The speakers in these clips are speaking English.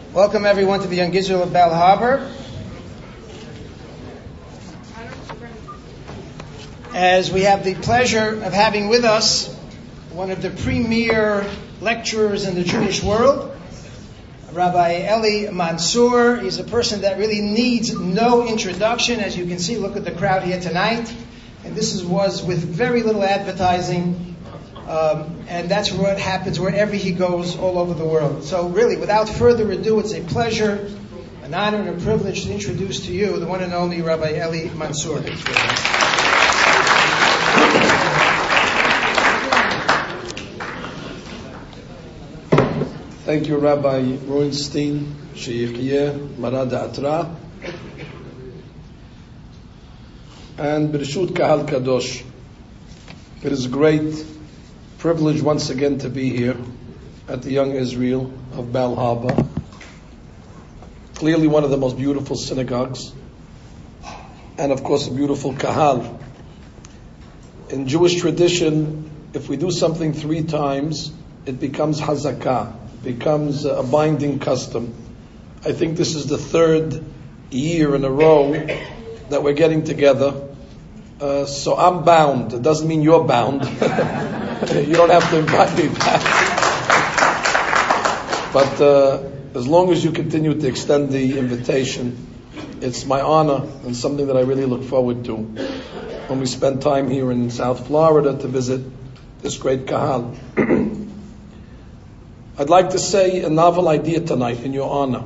Welcome everyone to the Young Israel of Bal Harbor. As we have the pleasure of having with us one of the premier lecturers in the Jewish world, Rabbi Eli Mansour. He's a person that really needs no introduction. As you can see, look at the crowd here tonight. And this was with very little advertising. And that's what happens wherever he goes all over the world. So really, without further ado, it's a pleasure, an honor, and a privilege to introduce to you the one and only Rabbi Eli Mansour. Thank you, Rabbi Ruinstein, Sheikh Marada Atra, and B'rishut Kahal Kadosh. It is a great privilege once again to be here at the Young Israel of Bal Harbor. Clearly one of the most beautiful synagogues, and of course a beautiful kahal. In Jewish tradition, if we do something 3 times, it becomes hazakah, becomes a binding custom. I think this is the 3rd year in a row that we're getting together. So I'm bound. It doesn't mean you're bound. You don't have to invite me back. But as long as you continue to extend the invitation, it's my honor and something that I really look forward to when we spend time here in South Florida to visit this great kahal. I'd like to say a novel idea tonight in your honor.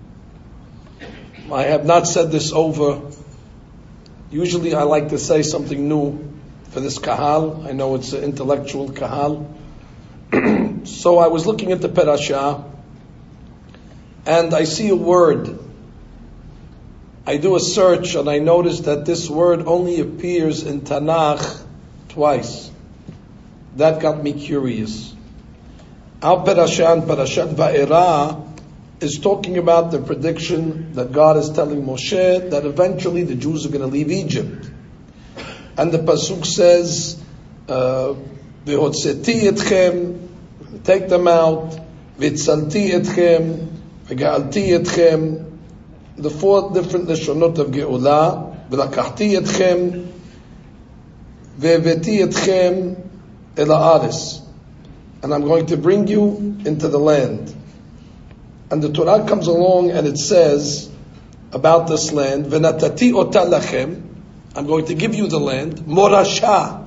I have not said this over. Usually I like to say something new for this kahal. I know it's an intellectual kahal. So I was looking at the parasha and I see a word. I do a search and I notice that this word only appears in Tanakh twice. That got me curious. Our parasha and Parashat Va'era is talking about the prediction that God is telling Moshe that eventually the Jews are going to leave Egypt. And the pasuk says, "V'hotzeti etchem," take them out. "V'tzalti etchem," "V'ga'alti etchem." The 4 different leshonot of Geula. "V'lakachti etchem," "V'eveti etchem el haaretz," and I'm going to bring you into the land. And the Torah comes along and it says about this land, "V'natati ota lachem," I'm going to give you the land, Morasha,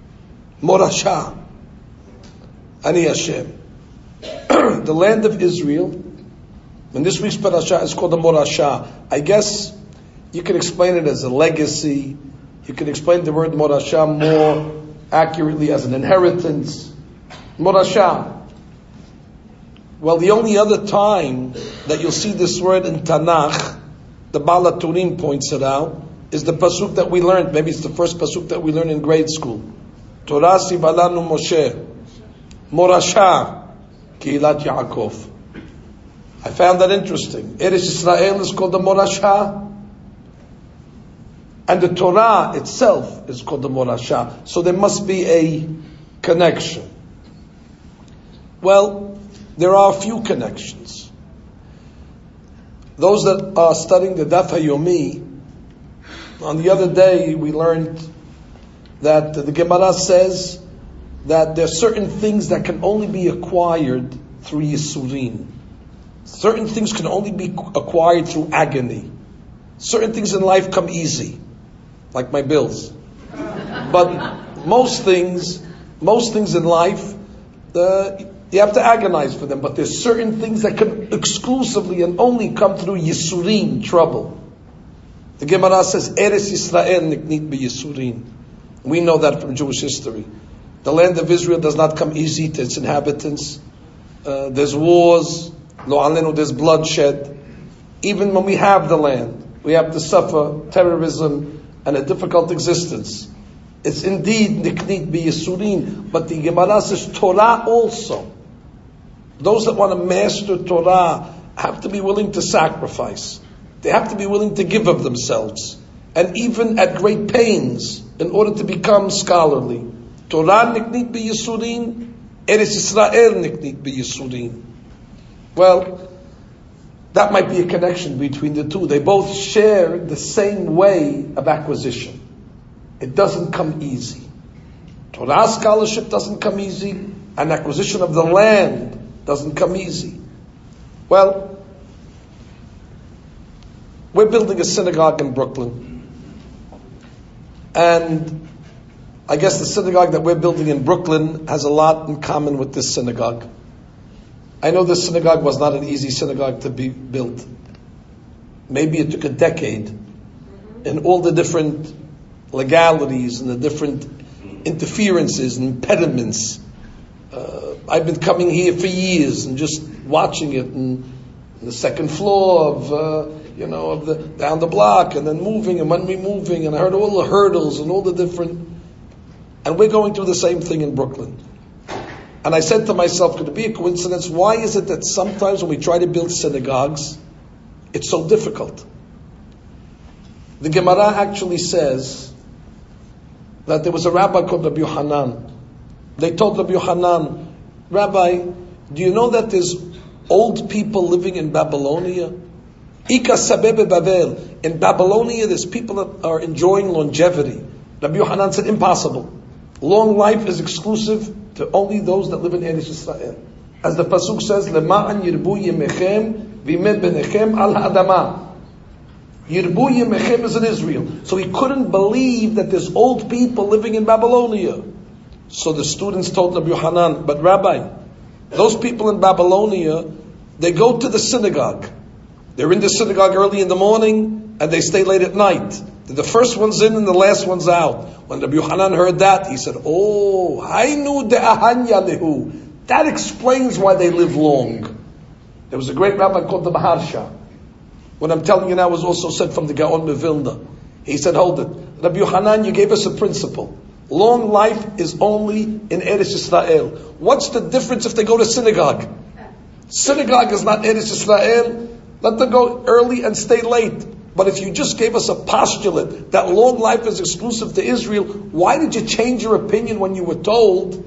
Ani Hashem. The land of Israel, and this week's parasha is called the Morasha. I guess you can explain it as a legacy. You can explain the word Morasha more accurately as an inheritance. Morasha. Well, the only other time that you'll see this word in Tanakh, the Baal HaTurim points it out, is the pasuk that we learned. Maybe it's the first pasuk that we learned in grade school. Torah sivalanu Moshe, Morasha, Kihilat Yaakov. I found that interesting. Eretz Yisrael is called the Morasha, and the Torah itself is called the Morasha. So there must be a connection. Well, there are a few connections. Those that are studying the Daf HaYomi, on the other day we learned that the Gemara says that there are certain things that can only be acquired through Yisurin. Certain things can only be acquired through agony. Certain things in life come easy, like my bills. But most things in life, you have to agonize for them. But there's certain things that can exclusively and only come through Yisurin, trouble. The Gemara says, Eretz Yisrael niknit b'Yisurin. We know that from Jewish history. The land of Israel does not come easy to its inhabitants. There's wars, lo alenu, there's bloodshed. Even when we have the land, we have to suffer terrorism and a difficult existence. It's indeed niknit b'Yisurin, but the Gemara says Torah also. Those that want to master Torah have to be willing to sacrifice. They have to be willing to give of themselves, and even at great pains, in order to become scholarly. Torah niknit b'Yisurin, Eretz Yisrael niknit b'Yisurin. Well, that might be a connection between the two. They both share the same way of acquisition. It doesn't come easy. Torah scholarship doesn't come easy, and acquisition of the land doesn't come easy. Well, we're building a synagogue in Brooklyn. And I guess the synagogue that we're building in Brooklyn has a lot in common with this synagogue. I know this synagogue was not an easy synagogue to be built. Maybe it took a decade, and all the different legalities and the different interferences and impediments. I've been coming here for years and just watching it, and the second floor of the down the block, and then moving, and when we're moving, and I heard all the hurdles and all the different, and we're going through the same thing in Brooklyn. And I said to myself, could it be a coincidence? Why is it that sometimes when we try to build synagogues, it's so difficult? The Gemara actually says that there was a rabbi called Rabbi Yohanan. They told Rabbi Yohanan, Rabbi, do you know that there's old people living in Babylonia? Ika sabebe Babel. In Babylonia, there's people that are enjoying longevity. Rabbi Yohanan said, impossible. Long life is exclusive to only those that live in Eretz Yisrael. As the pasuk says, Lema'an yirbu yemechem v'imeh benechem al ha'adama. Yirbu yemechem is in Israel. So he couldn't believe that there's old people living in Babylonia. So the students told Rabbi Yohanan, but Rabbi, those people in Babylonia, they go to the synagogue. They're in the synagogue early in the morning, and they stay late at night. The first one's in and the last one's out. When Rabbi Yohanan heard that, he said, oh, hainu de'ahanya lehu. That explains why they live long. There was a great rabbi called the Maharsha. What I'm telling you now was also said from the Gaon of Vilna. He said, hold it. Rabbi Yohanan, you gave us a principle. Long life is only in Eretz Yisrael. What's the difference if they go to synagogue? Synagogue is not Eretz Yisrael. Let them go early and stay late. But if you just gave us a postulate that long life is exclusive to Israel, why did you change your opinion when you were told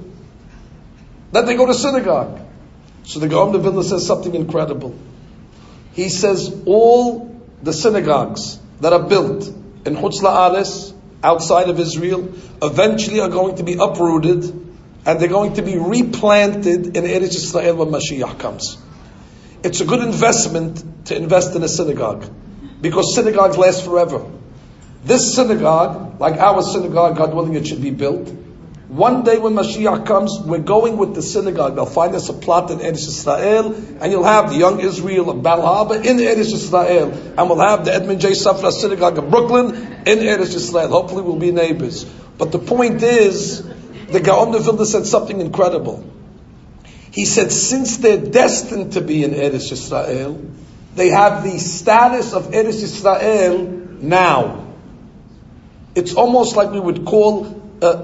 that they go to synagogue? So the Gaon of Vilna says something incredible. He says all the synagogues that are built in Chutz La'aretz, outside of Israel, eventually are going to be uprooted, and they're going to be replanted in Eretz Yisrael when Mashiach comes. It's a good investment to invest in a synagogue, because synagogues last forever. This synagogue, like our synagogue, God willing it should be built. One day when Mashiach comes, we're going with the synagogue. They'll find us a plot in Eretz Yisrael, and you'll have the Young Israel of Bal Harbor in Eretz Yisrael, and we'll have the Edmund J. Safra Synagogue of Brooklyn in Eretz Yisrael. Hopefully we'll be neighbors. But the point is, the Gaon of Vilna said something incredible. He said, since they're destined to be in Eretz Yisrael, they have the status of Eretz Yisrael now. It's almost like we would call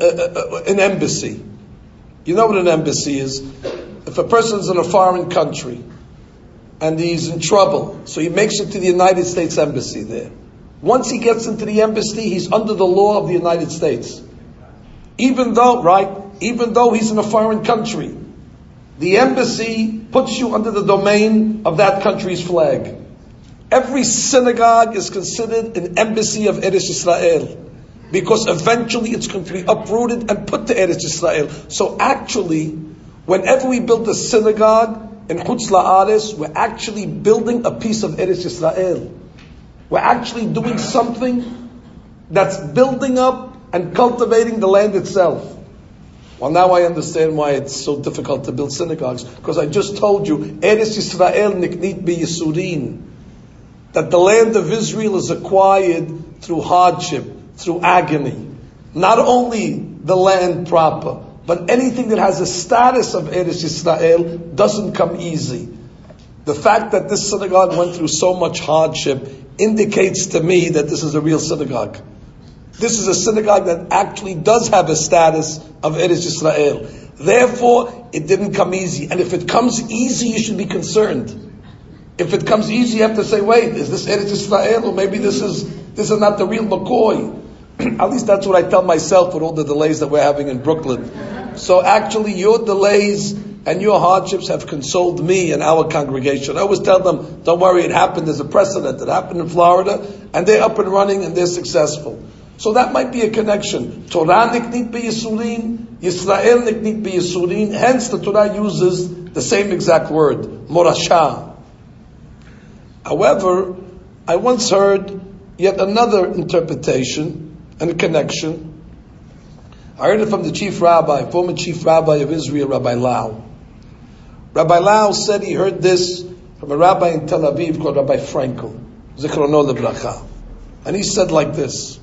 an embassy. You know what an embassy is? If a person's in a foreign country and he's in trouble, so he makes it to the United States Embassy there. Once he gets into the embassy, he's under the law of the United States. Even though he's in a foreign country, the embassy puts you under the domain of that country's flag. Every synagogue is considered an embassy of Eretz Yisrael, because eventually it's going to be uprooted and put to Eretz Yisrael. So actually, whenever we build a synagogue in Chutz La'aretz, we're actually building a piece of Eretz Yisrael. We're actually doing something that's building up and cultivating the land itself. Well, now I understand why it's so difficult to build synagogues, because I just told you, Eretz Yisrael niknit b'yisurin, that the land of Israel is acquired through hardship, through agony. Not only the land proper, but anything that has a status of Eretz Yisrael doesn't come easy. The fact that this synagogue went through so much hardship indicates to me that this is a real synagogue. This is a synagogue that actually does have a status of Eretz Yisrael. Therefore, it didn't come easy. And if it comes easy, you should be concerned. If it comes easy, you have to say, wait, is this Eretz Yisrael? Or maybe this is not the real McCoy. At least that's what I tell myself with all the delays that we're having in Brooklyn. So actually, your delays and your hardships have consoled me and our congregation. I always tell them, don't worry, it happened. There's a precedent. It happened in Florida, and they're up and running, and they're successful. So that might be a connection. Torah niknit b'yisurin, Yisrael niknit b'yisurin. Hence, the Torah uses the same exact word, morashah. However, I once heard yet another interpretation and a connection. I heard it from the chief rabbi, former chief rabbi of Israel, Rabbi Lau. Rabbi Lau said he heard this from a rabbi in Tel Aviv called Rabbi Frankel, Zichrono Livracha. And he said like this.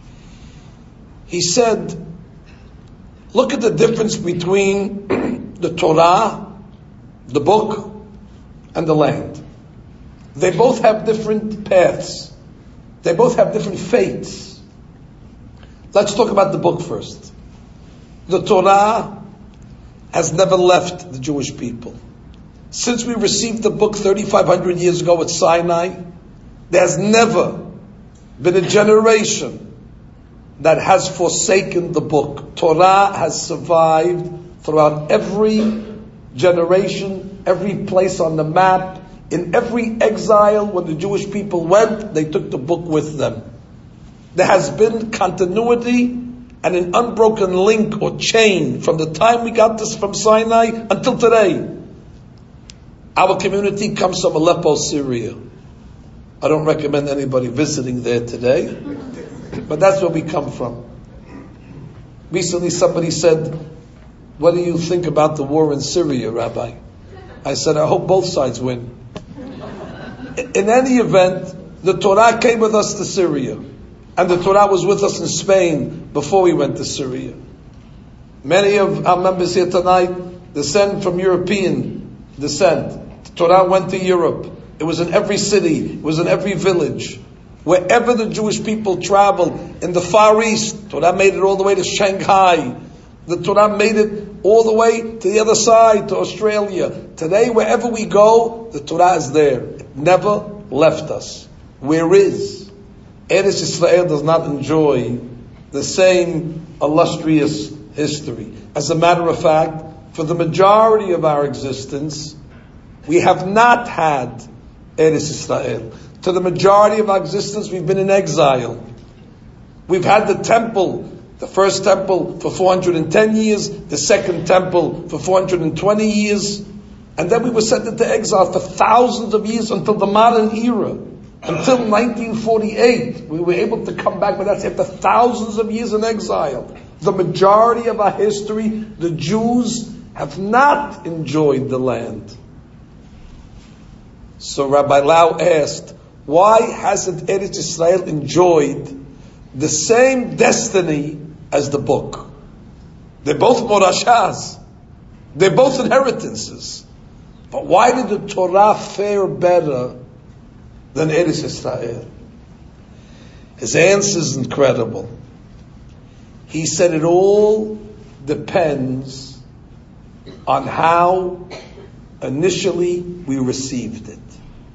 He said, look at the difference between the Torah, the book, and the land. They both have different paths. They both have different fates. Let's talk about the book first. The Torah has never left the Jewish people. Since we received the book 3,500 years ago at Sinai, there has never been a generation that has forsaken the book. Torah has survived throughout every generation, every place on the map. In every exile, when the Jewish people went, they took the book with them. There has been continuity and an unbroken link or chain from the time we got this from Sinai until today. Our community comes from Aleppo, Syria. I don't recommend anybody visiting there today, but that's where we come from. Recently somebody said, what do you think about the war in Syria, Rabbi? I said, I hope both sides win. In any event, the Torah came with us to Syria, and the Torah was with us in Spain before we went to Syria. Many of our members here tonight descend from European descent. The Torah went to Europe. It was in every city. It was in every village. Wherever the Jewish people traveled, in the Far East, Torah made it all the way to Shanghai. The Torah made it all the way to the other side, to Australia. Today, wherever we go, the Torah is there. It never left us. Where is? Eretz Yisrael does not enjoy the same illustrious history. As a matter of fact, for the majority of our existence, we have not had Eretz Yisrael. To the majority of our existence, we've been in exile. We've had the temple, the first temple for 410 years, the second temple for 420 years, and then we were sent into exile for thousands of years until the modern era. Until 1948, we were able to come back, but that's after thousands of years in exile. The majority of our history, the Jews have not enjoyed the land. So Rabbi Lau asked, why hasn't Eretz Yisrael enjoyed the same destiny as the book? They're both morashas. They're both inheritances. But why did the Torah fare better than Eretz Yisrael? His answer is incredible. He said it all depends on how initially we received it.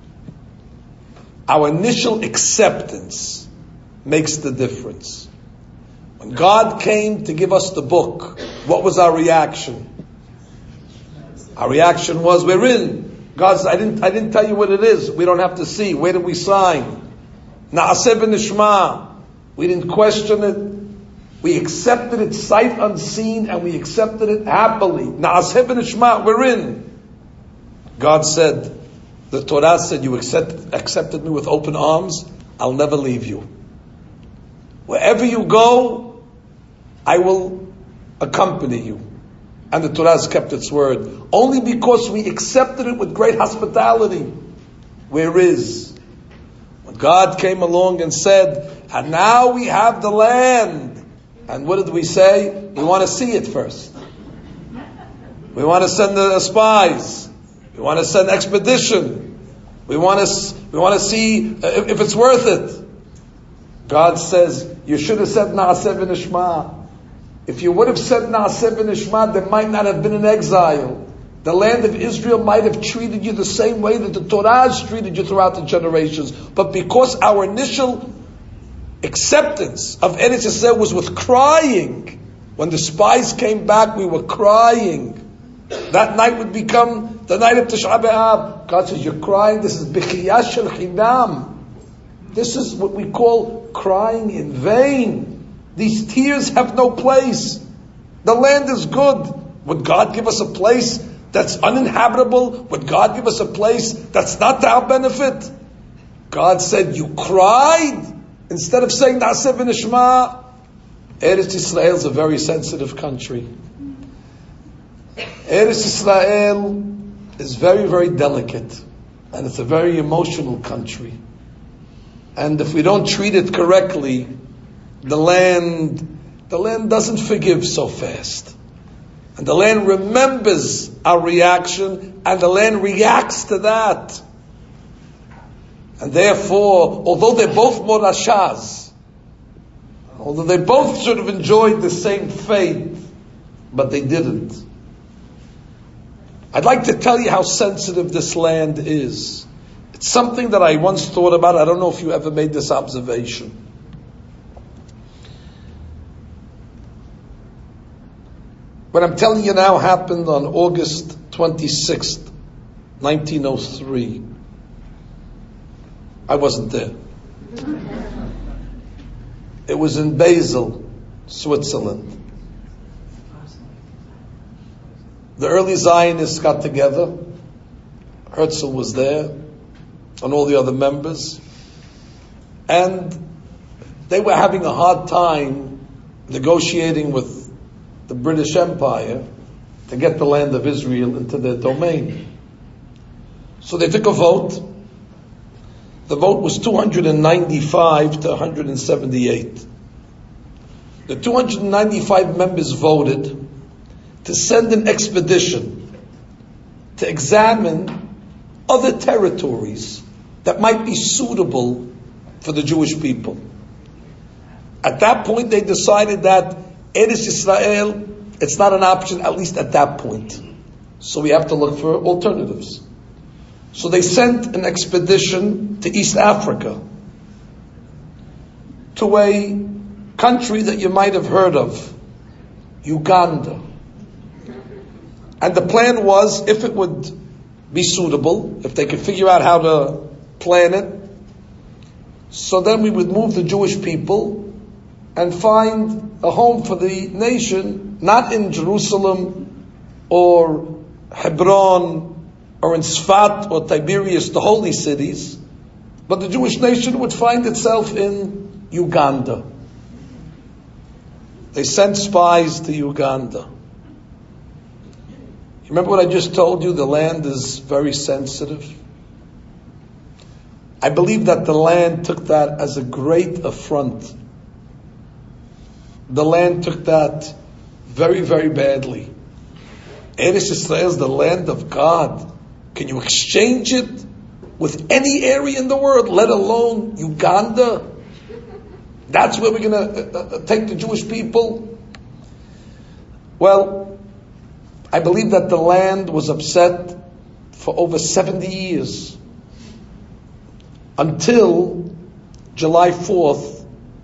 Our initial acceptance makes the difference. When God came to give us the book, what was our reaction? Our reaction was, we're in. God said, I didn't tell you what it is. We don't have to see. Where did we sign? Na'aseh v'nishma. We didn't question it. We accepted it sight unseen, and we accepted it happily. Na'aseh v'nishma. We're in. God said, the Torah said, you accepted me with open arms. I'll never leave you. Wherever you go, I will accompany you. And the Torah has kept its word. Only because we accepted it with great hospitality. Where is? When God came along and said, and now we have the land. And what did we say? We want to see it first. We want to send the spies. We want to send expedition. We want to see if it's worth it. God says, you should have said Na'aseh v'nishma. If you would have said Na'aseh v'nishma, there might not have been an exile. The land of Israel might have treated you the same way that the Torah has treated you throughout the generations. But because our initial acceptance of Eretz Yisrael was with crying, when the spies came back, we were crying. That night would become the night of Tisha B'Av. God says, you're crying, this is B'chiyah shel Chinam. This is what we call crying in vain. These tears have no place. The land is good. Would God give us a place that's uninhabitable? Would God give us a place that's not to our benefit? God said, you cried instead of saying Na'aseh v'nishma. Eretz Yisrael is a very sensitive country. Eretz Yisrael is very, very delicate, and it's a very emotional country. And if we don't treat it correctly, the land doesn't forgive so fast. And the land remembers our reaction, and the land reacts to that. And therefore, although they're both morashas, although they both should have enjoyed the same fate, but they didn't. I'd like to tell you how sensitive this land is. It's something that I once thought about. I don't know if you ever made this observation. What I'm telling you now happened on August 26th, 1903. I wasn't there. It was in Basel, Switzerland. The early Zionists got together. Herzl was there, and all the other members. And they were having a hard time negotiating with the British Empire to get the land of Israel into their domain. So they took a vote. The vote was 295 to 178. The 295 members voted to send an expedition to examine other territories that might be suitable for the Jewish people. At that point, they decided that Eretz Yisrael, it's not an option, at least at that point. So we have to look for alternatives. So they sent an expedition to East Africa, to a country that you might have heard of, Uganda. And the plan was, if it would be suitable, if they could figure out how to plan it, so then we would move the Jewish people and find a home for the nation, not in Jerusalem or Hebron or in Sfat or Tiberias, the holy cities, but the Jewish nation would find itself in Uganda. They sent spies to Uganda. You remember what I just told you? The land is very sensitive. I believe that the land took that as a great affront. The land took that very, very badly. Eretz Yisrael is the land of God. Can you exchange it with any area in the world, let alone Uganda? That's where we're going to take the Jewish people? Well, I believe that the land was upset for over 70 years. Until July 4th,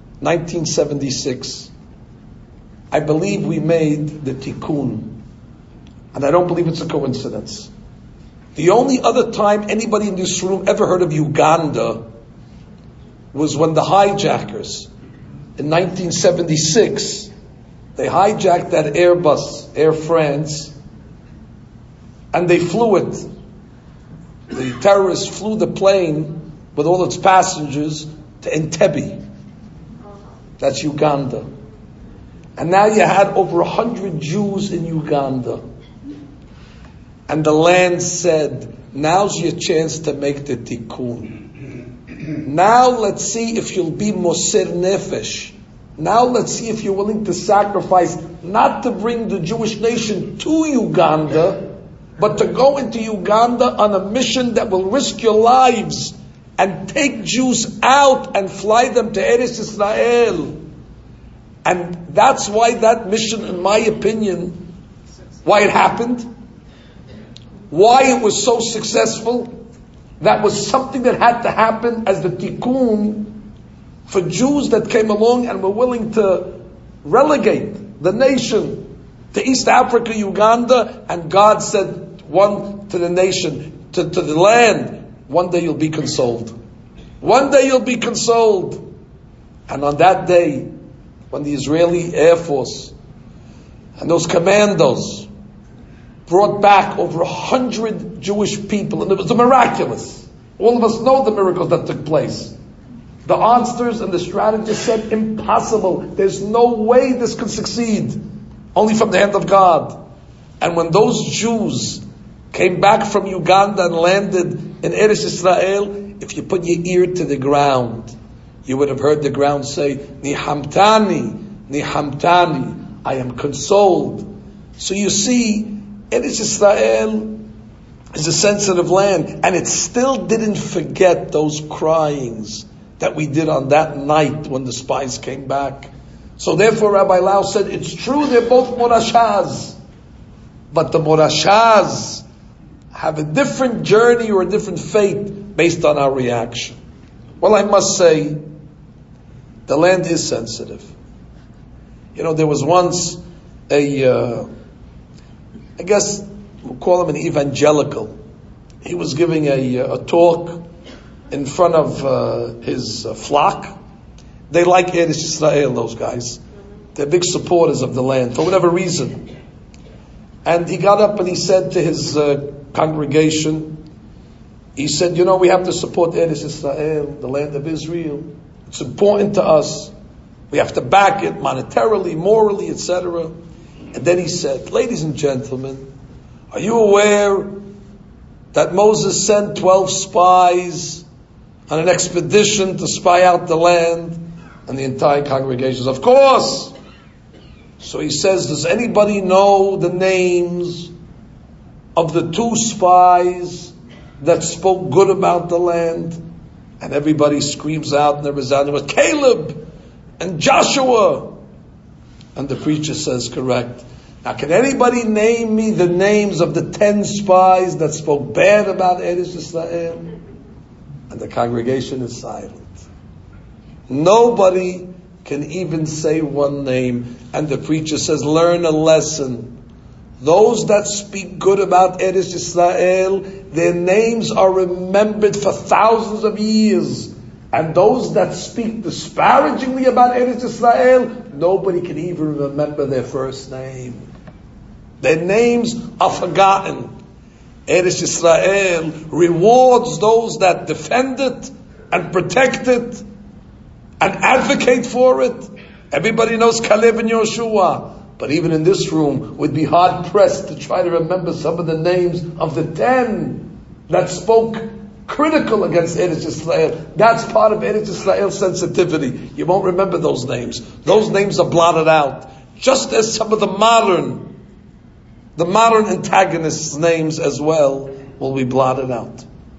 1976. I believe we made the tikkun. And I don't believe it's a coincidence. The only other time anybody in this room ever heard of Uganda was when the hijackers, in 1976, they hijacked that Airbus, Air France, and they flew it. The terrorists flew the plane with all its passengers to Entebbe. That's Uganda. And now you had over 100 Jews in Uganda. And the land said, now's your chance to make the tikkun. Now let's see if you'll be Moser Nefesh. Now let's see if you're willing to sacrifice, not to bring the Jewish nation to Uganda, but to go into Uganda on a mission that will risk your lives and take Jews out and fly them to Eretz Yisrael. And that's why that mission, in my opinion, why it happened, why it was so successful, that was something that had to happen as the tikkun for Jews that came along and were willing to relegate the nation to East Africa, Uganda, and God said one to the nation, to the land, one day you'll be consoled. One day you'll be consoled. And on that day, when the Israeli Air Force and those commandos brought back over 100 Jewish people, and it was miraculous. All of us know the miracles that took place. The answers and the strategists said, impossible. There's no way this could succeed. Only from the hand of God. And when those Jews came back from Uganda and landed in Eretz Israel, if you put your ear to the ground, you would have heard the ground say, Nihamtani, Nihamtani, I am consoled. So you see, Eretz Israel is a sensitive land, and it still didn't forget those cryings that we did on that night when the spies came back. So therefore Rabbi Lau said, it's true they're both Morashas, but the Morashas have a different journey or a different fate based on our reaction. Well, I must say, the land is sensitive. There was once I guess we'll call him an evangelical. He was giving a talk in front of his flock. They like Eretz Israel, those guys. They're big supporters of the land, for whatever reason. And he got up and he said to his congregation, he said, we have to support Eretz Israel, the land of Israel. It's important to us. We have to back it monetarily, morally, etc. And then he said, ladies and gentlemen, are you aware that Moses sent 12 spies on an expedition to spy out the land? And the entire congregation says, of course. So he says, does anybody know the names of the 2 spies that spoke good about the land? And everybody screams out in the resounding words, Caleb and Joshua. And the preacher says, correct. Now, can anybody name me the names of the 10 spies that spoke bad about Eretz Israel? And the congregation is silent. Nobody can even say one name. And the preacher says, learn a lesson. Those that speak good about Eretz Israel, their names are remembered for thousands of years. And those that speak disparagingly about Eretz Israel, nobody can even remember their first name. Their names are forgotten. Eretz Israel rewards those that defend it and protect it and advocate for it. Everybody knows Caleb and Yoshua. But even in this room, we'd be hard pressed to try to remember some of the names of the 10 that spoke critical against Eretz Israel. That's part of Eretz Israel's sensitivity. You won't remember those names. Those names are blotted out. Just as some of the modern antagonists' names as well will be blotted out.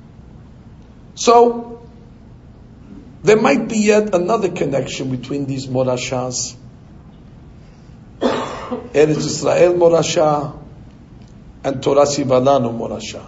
So, there might be yet another connection between these Morashas. Eretz Israel Morasha and Torah Sivalanu Morasha.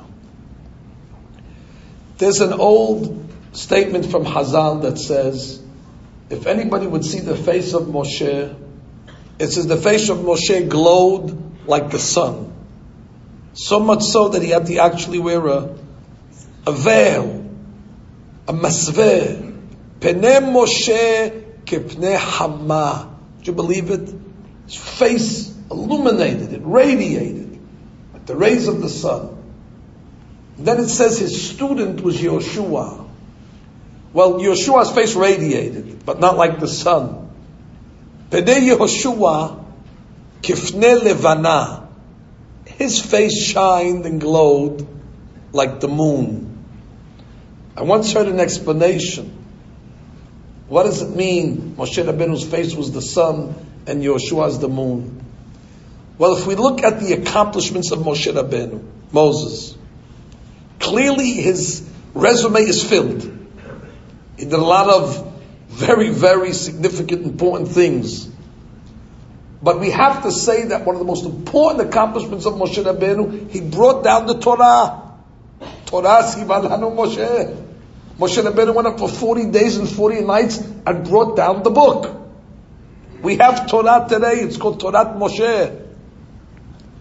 There's an old statement from Hazal that says, if anybody would see the face of Moshe, it says the face of Moshe glowed like the sun. So much so that he had to actually wear a veil, a masveh. Pnei Moshe kepnei Hama. Do you believe it? His face illuminated, it radiated like the rays of the sun. And then it says his student was Yoshua. Well, Yoshua's face radiated, but not like the sun. Pnei Yoshua kifnei levana. His face shined and glowed like the moon. I once heard an explanation. What does it mean? Moshe Rabbeinu's face was the sun and Yoshua's the moon. Well, if we look at the accomplishments of Moshe Rabbeinu, Moses, clearly his resume is filled. He did a lot of very, very significant, important things. But we have to say that one of the most important accomplishments of Moshe Rabbeinu, he brought down the Torah. Torah Sivalanu Moshe. Moshe Rabbeinu went up for 40 days and 40 nights and brought down the book. We have Torah today, it's called Torah Moshe.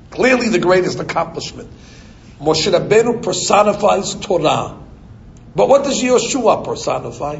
Clearly the greatest accomplishment. Moshe Rabbeinu personifies Torah. But what does Yehoshua personify?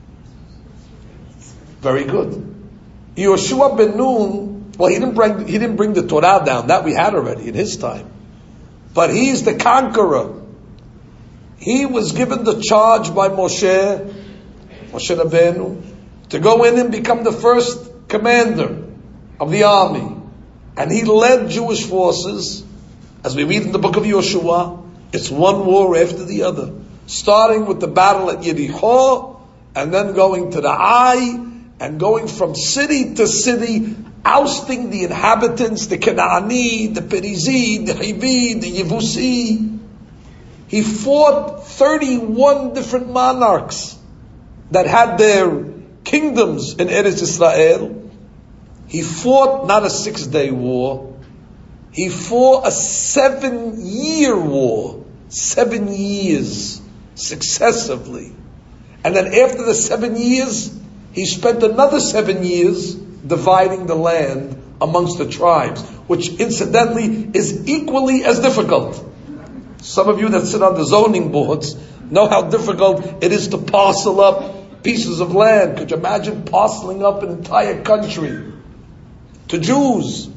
Very good. Yehoshua ben Nun, well, he didn't bring the Torah down. That we had already in his time. But he's the conqueror. He was given the charge by Moshe Rabbeinu, to go in and become the first commander of the army. And he led Jewish forces, as we read in the book of Yehoshua. It's one war after the other. Starting with the battle at Yericho, and then going to the Ai, and going from city to city, ousting the inhabitants, the Canaani, the Perizi, the Hivi, the Yevusi. He fought 31 different monarchs that had their kingdoms in Eretz Israel. He fought not a 6-day war. He fought a 7-year war. 7 years successively. And then after the 7 years, he spent another 7 years dividing the land amongst the tribes, which incidentally is equally as difficult. Some of you that sit on the zoning boards know how difficult it is to parcel up pieces of land. Could you imagine parceling up an entire country to Jews?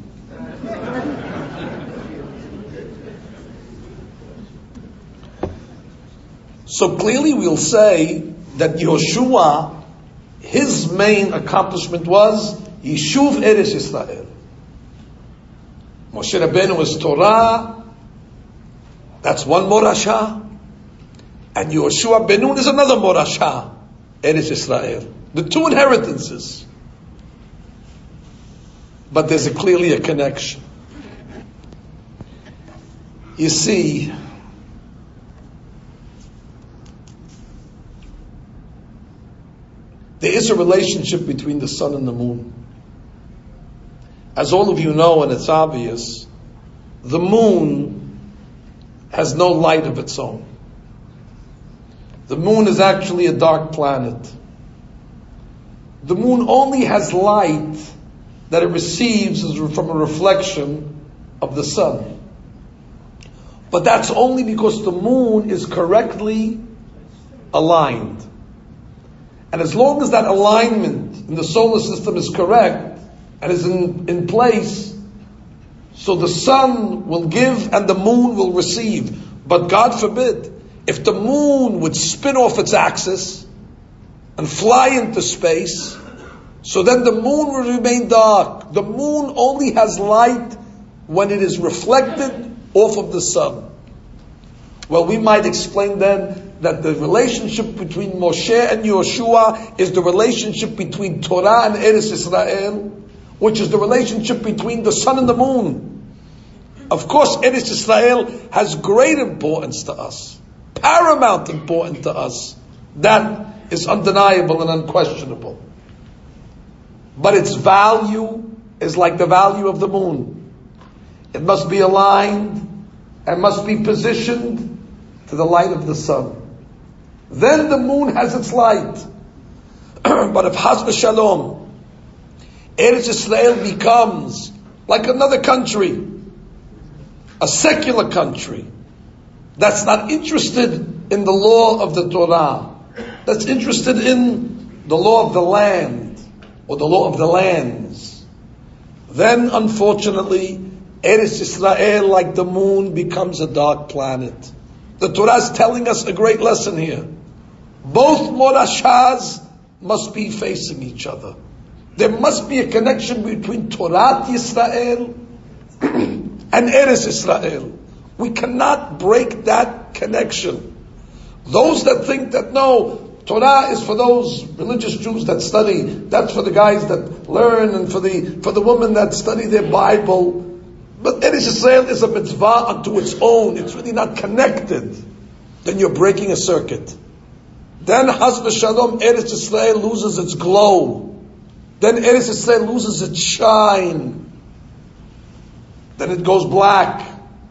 So clearly we'll say that Yehoshua, his main accomplishment was Yishuv Eretz Yisrael. Moshe Rabbeinu was Torah, that's one Morashah, and Yehoshua ben Nun is another Morashah, Eretz Yisrael. The two inheritances. But there's clearly a connection. You see, there is a relationship between the sun and the moon. As all of you know, and it's obvious, the moon has no light of its own. The moon is actually a dark planet. The moon only has light that it receives from a reflection of the sun. But that's only because the moon is correctly aligned. And as long as that alignment in the solar system is correct and is in place, so the sun will give and the moon will receive. But God forbid, if the moon would spin off its axis and fly into space, so then the moon will remain dark. The moon only has light when it is reflected off of the sun. Well, we might explain then that the relationship between Moshe and Yehoshua is the relationship between Torah and Eretz Israel, which is the relationship between the sun and the moon. Of course, Eretz Israel has great importance to us, paramount importance to us. That is undeniable and unquestionable. But its value is like the value of the moon. It must be aligned and must be positioned to the light of the sun. Then the moon has its light. But if Chas v'Shalom, Eretz Israel becomes like another country, a secular country, that's not interested in the law of the Torah, that's interested in the law of the land, or the law of the lands, then unfortunately, Eretz Israel, like the moon, becomes a dark planet. The Torah is telling us a great lesson here. Both Morashahs must be facing each other. There must be a connection between Torah Yisrael and Eretz Israel. We cannot break that connection. Those that think that no, Torah is for those religious Jews that study, that's for the guys that learn, and for the women that study their Bible. But Eretz Israel is a mitzvah unto its own. It's really not connected. Then you're breaking a circuit. Then Chas v'Shalom, Eretz Israel loses its glow. Then Eretz Israel loses its shine. Then it goes black.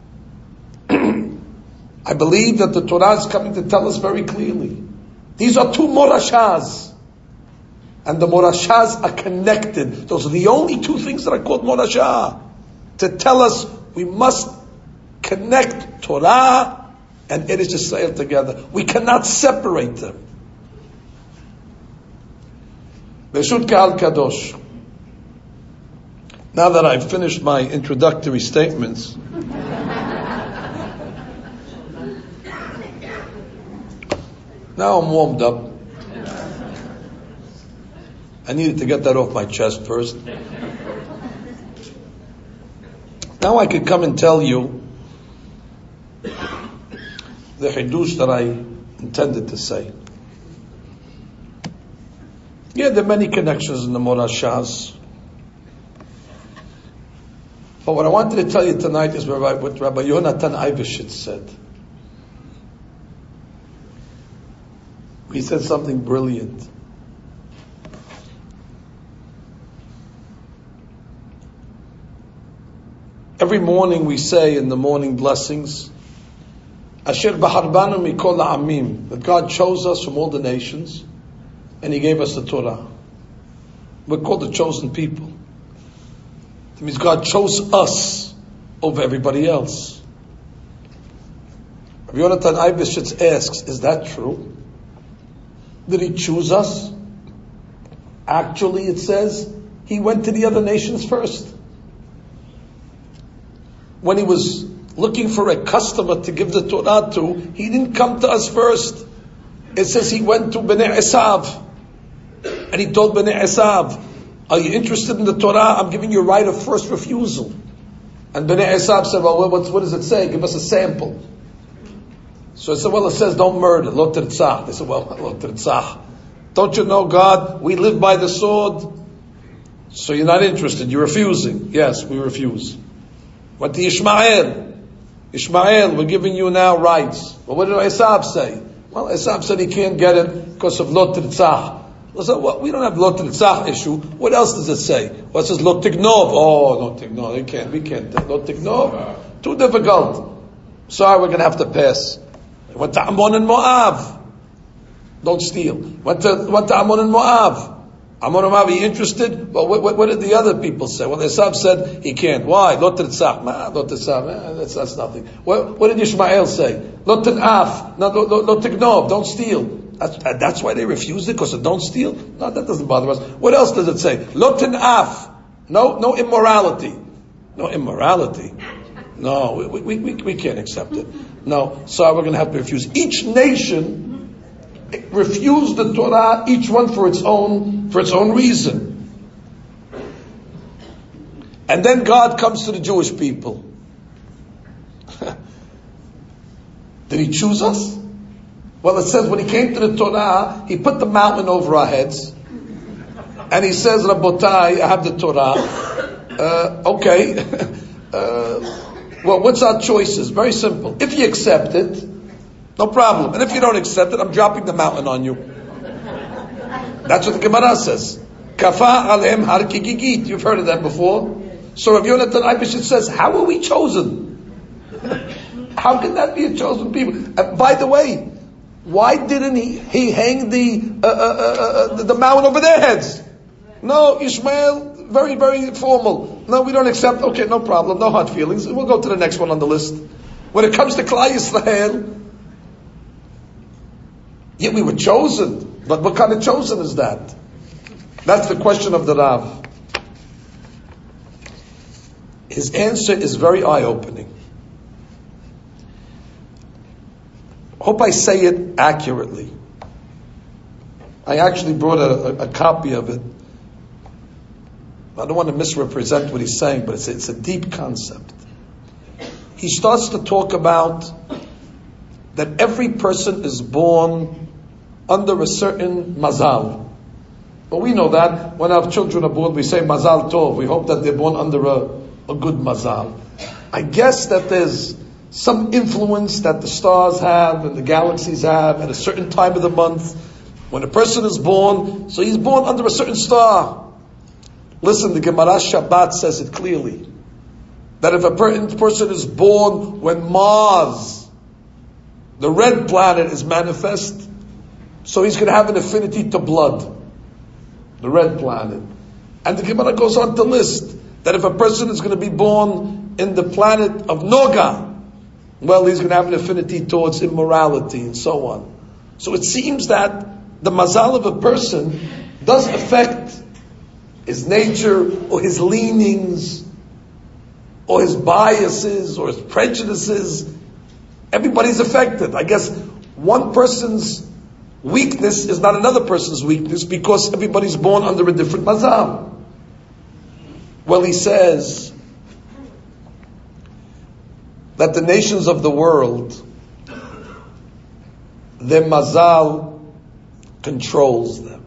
I believe that the Torah is coming to tell us very clearly. These are two Morashahs. And the Morashahs are connected. Those are the only two things that are called Morashah. To tell us We must connect Torah and Eretz Yisrael together. We cannot separate them. Beshut Kahal Kadosh. Now that I've finished my introductory statements, now I'm warmed up. I needed to get that off my chest first. Now I could come and tell you the hidush that I intended to say. Yeah, there are many connections in the Morashas. But what I wanted to tell you tonight is what Rabbi Yonatan Eibeshitz said. He said something brilliant. Every morning we say in the morning blessings, Asher b'harbanu mikol ha'amim, that God chose us from all the nations and He gave us the Torah. We're called the chosen people. That means God chose us over everybody else. Rabbi Yonatan Eibeshitz asks, is that true? Did He choose us? Actually, it says He went to the other nations first. When He was looking for a customer to give the Torah to, He didn't come to us first. It says He went to Bnei Esav. And He told Bnei Esav, are you interested in the Torah? I'm giving you a right of first refusal. And Bnei Esav said, well, what does it say? Give us a sample. So I said, well, it says don't murder. Lo tirtzach. They said, well, lo tirtzach. Don't you know, God, we live by the sword. So you're not interested. You're refusing. Yes, we refuse. Went to Ishmael. Ishmael, we're giving you now rights. Well, what did Esav say? Well, Esav said he can't get it because of lo tirtzach. Well, we don't have lo tirtzach issue. What else does it say? Well, it says lo tignov. Oh, lo tignov. We can't. Lo tignov. Too difficult. Sorry, we're going to have to pass. Went to Ammon and Moab. Don't steal. Went to Ammon and Moab. Ammon and Moab, are you interested? Well, what did the other people say? Well, Esav said he can't. Why? Lo tirtzach. Lo tirtzach. That's nothing. What did Ishmael say? Lo tinaf. No, lo tignov. Don't steal. That's why they refused it, because of don't steal? No, that doesn't bother us. What else does it say? Lo tinaf. No immorality. No immorality. No, we can't accept it. No, so we're going to have to refuse. Each nation refused the Torah, each one for its own reason. And then God comes to the Jewish people. Did He choose us? Well, it says when He came to the Torah, He put the mountain over our heads. And He says, Rabotai, I have the Torah. Okay. Well, what's our choices? Very simple. If you accept it, no problem. And if you don't accept it, I'm dropping the mountain on you. That's what the Gemara says. Kafa alehem har kigigit. You've heard of that before. So Rabbi Yonatan Eibeshitz says, how are we chosen? How can that be a chosen people? By the way, why didn't he hang the mountain over their heads? No, Ishmael, very, very formal. No, we don't accept. Okay, no problem. No hard feelings. We'll go to the next one on the list. When it comes to Klal Yisrael, yeah, we were chosen. But what kind of chosen is that? That's the question of the Rav. His answer is very eye-opening. Hope I say it accurately. I actually brought a copy of it. I don't want to misrepresent what he's saying, but it's a deep concept. He starts to talk about that every person is born under a certain mazal. Well, we know that when our children are born, we say mazal tov. We hope that they're born under a good mazal. I guess that there's some influence that the stars have and the galaxies have at a certain time of the month. When a person is born, so he's born under a certain star. Listen, the Gemara Shabbat says it clearly. That if a person is born when Mars, the red planet, is manifest, so he's going to have an affinity to blood. The red planet. And the Gemara goes on to list that if a person is going to be born in the planet of Noga, well, he's going to have an affinity towards immorality and so on. So it seems that the mazal of a person does affect his nature or his leanings or his biases or his prejudices. Everybody's affected. I guess one person's weakness is not another person's weakness because everybody's born under a different mazal. Well, he says that the nations of the world, their mazal controls them.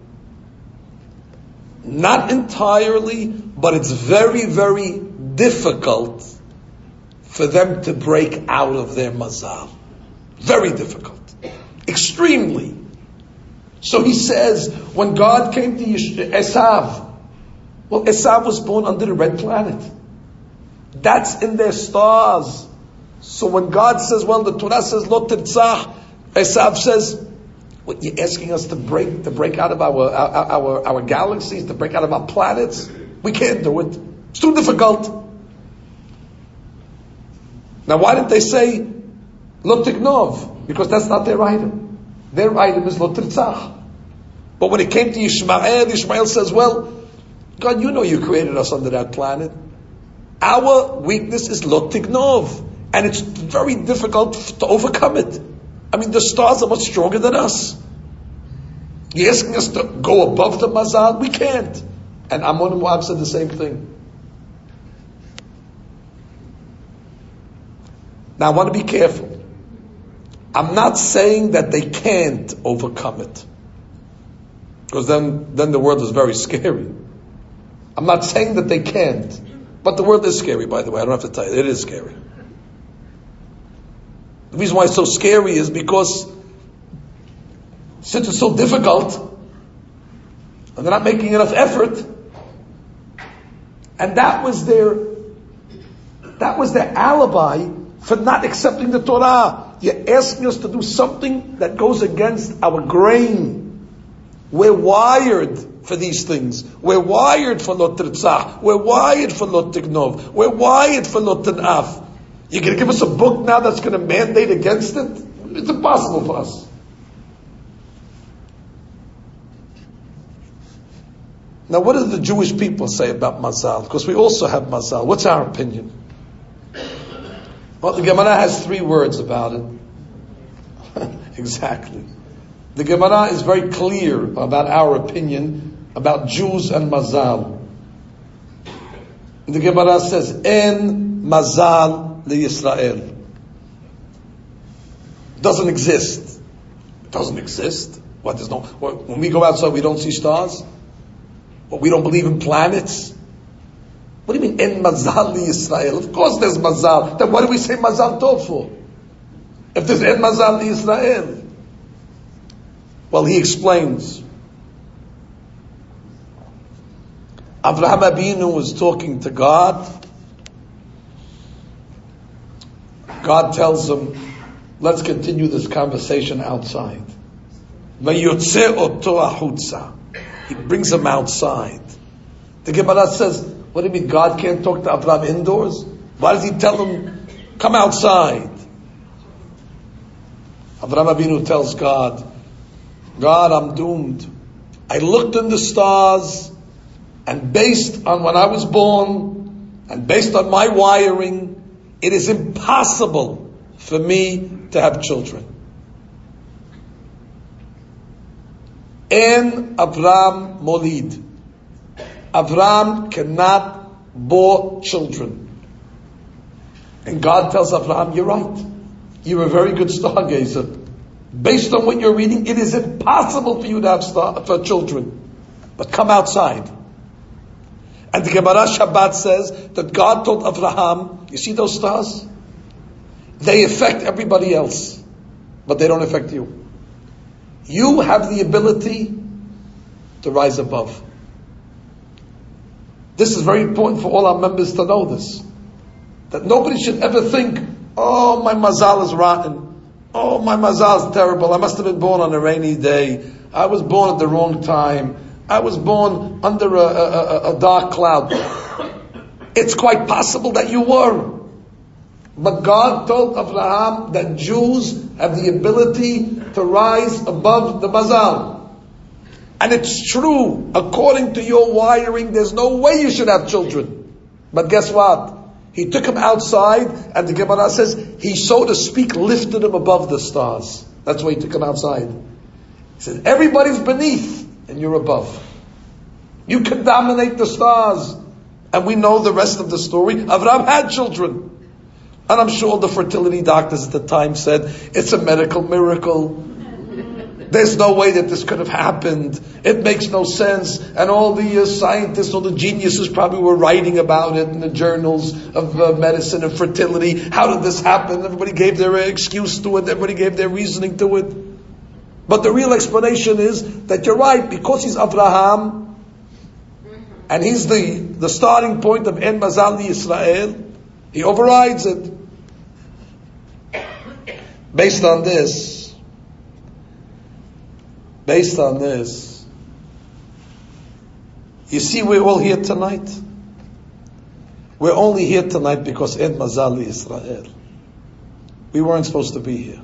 Not entirely, but it's very, very difficult for them to break out of their mazal. Very difficult. Extremely. So he says, when God came to Esav, well, Esav was born under the red planet. That's in their stars. So when God says, well, the Torah says, Lo Tirtzach, Esav says, what, you're asking us to break out of our galaxies, to break out of our planets? We can't do it. It's too difficult. Now why didn't they say, Lo Tignov? Because that's not their item. Their item is Lo Tirtzach. But when it came to Ishmael says, well, God, you know you created us under that planet. Our weakness is Lo Tignov. And it's very difficult to overcome it. I mean, the stars are much stronger than us. You're asking us to go above the mazal? We can't. And Ammon and Moab said the same thing. Now, I want to be careful. I'm not saying that they can't overcome it. Because then the world is very scary. I'm not saying that they can't. But the world is scary, by the way. I don't have to tell you. It is scary. The reason why it's so scary is because since it's so difficult, and they're not making enough effort, and that was their alibi for not accepting the Torah. You're asking us to do something that goes against our grain. We're wired for these things. We're wired for Lo Tirtzach. We're wired for Lo Tignov. We're wired for Lo Tanaf. You're going to give us a book now that's going to mandate against it? It's impossible for us. Now, what do the Jewish people say about mazal? Because we also have mazal. What's our opinion? Well, the Gemara has 3 words about it. Exactly. The Gemara is very clear about our opinion about Jews and mazal. The Gemara says, En mazal Israel. Doesn't exist. It doesn't exist. What? There's no. When we go outside, we don't see stars. What? We don't believe in planets. What do you mean En mazal Israel? Of course, there's mazal. Then what do we say mazal tov for? If there's En mazal Israel, well, he explains. Avraham Avinu was talking to God. God tells him, let's continue this conversation outside. He brings him outside. The Gemara says, what do you mean God can't talk to Avraham indoors? Why does he tell him, come outside? Avraham Avinu tells God, I'm doomed. I looked in the stars, and based on when I was born, and based on my wiring, it is impossible for me to have children. En Avram Molid. Avram cannot bore children. And God tells Avraham, you're right. You're a very good stargazer. Based on what you're reading, it is impossible for you to have for children. But come outside. And the Gemara Shabbat says that God told Avraham, you see those stars? They affect everybody else, but they don't affect you. You have the ability to rise above. This is very important for all our members to know this. That nobody should ever think, oh, my mazal is rotten. Oh, my mazal is terrible. I must have been born on a rainy day. I was born at the wrong time. I was born under a dark cloud. It's quite possible that you were. But God told Abraham that Jews have the ability to rise above the mazal. And it's true, according to your wiring, there's no way you should have children. But guess what? He took him outside, and the Gemara says, he, so to speak, lifted him above the stars. That's why he took him outside. He said, everybody's beneath, and you're above. You can dominate the stars. And we know the rest of the story. Avraham had children. And I'm sure the fertility doctors at the time said, it's a medical miracle. There's no way that this could have happened. It makes no sense. And all the scientists, all the geniuses probably were writing about it in the journals of medicine and fertility. How did this happen? Everybody gave their excuse to it. Everybody gave their reasoning to it. But the real explanation is that you're right, because he's Avraham, and he's the starting point of En Mazal Yisrael, he overrides it. Based on this, you see, we're all here tonight. We're only here tonight because En Mazal Yisrael. We weren't supposed to be here.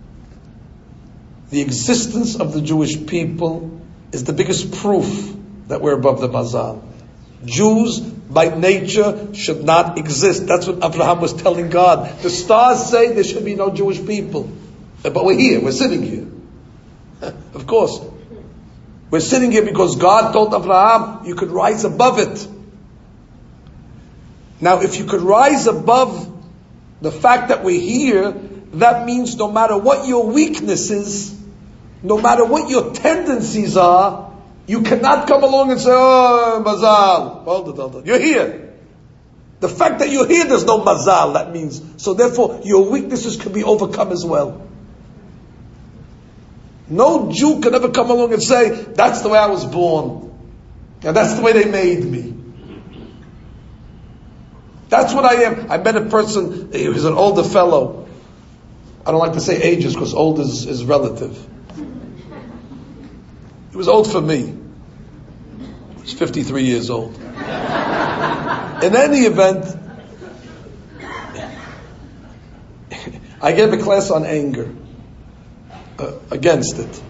The existence of the Jewish people is the biggest proof that we're above the mazal. Jews, by nature, should not exist. That's what Abraham was telling God. The stars say there should be no Jewish people. But we're here, we're sitting here. Of course. We're sitting here because God told Abraham, you could rise above it. Now, if you could rise above the fact that we're here, that means no matter what your weakness is, no matter what your tendencies are, you cannot come along and say, oh, mazal. Hold it. You're here. The fact that you're here, there's no mazal, that means. So therefore, your weaknesses can be overcome as well. No Jew can ever come along and say, that's the way I was born. And that's the way they made me. That's what I am. I met a person, he was an older fellow. I don't like to say ages because old is relative. He was old for me. He was 53 years old. In any event, I gave a class on anger. Against it.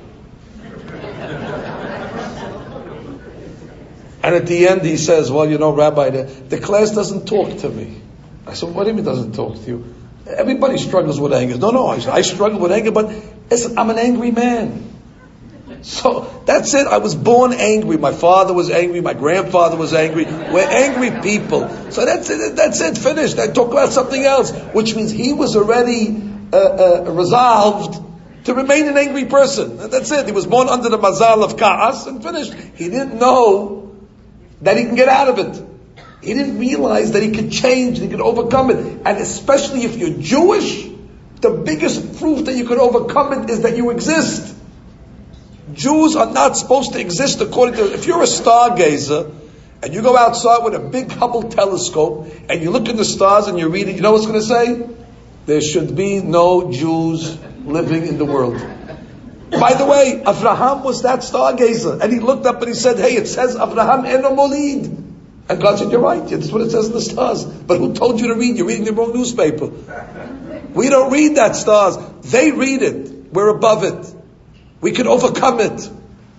And at the end he says, well, you know, Rabbi, the class doesn't talk to me. I said, what do you mean doesn't talk to you? Everybody struggles with anger. No, I struggle with anger, but listen, I'm an angry man. So that's it. I was born angry. My father was angry. My grandfather was angry. We're angry people. So that's it. Finished. I talk about something else, which means he was already resolved to remain an angry person. That's it. He was born under the mazal of Ka'as and finished. He didn't know that he can get out of it. He didn't realize that he could change, that he could overcome it. And especially if you're Jewish, the biggest proof that you could overcome it is that you exist. Jews are not supposed to exist according to, if you're a stargazer, and you go outside with a big Hubble telescope, and you look at the stars and you read it, you know what it's going to say? There should be no Jews living in the world. By the way, Avraham was that stargazer, and he looked up and he said, hey, it says Avraham eno molid. And God said, you're right, that's what it says in the stars. But who told you to read? You're reading the wrong newspaper. We don't read that stars. They read it. We're above it. We can overcome it.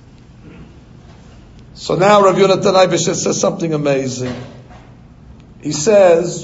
So now Rav Yonatan Eibeshet says something amazing. He says,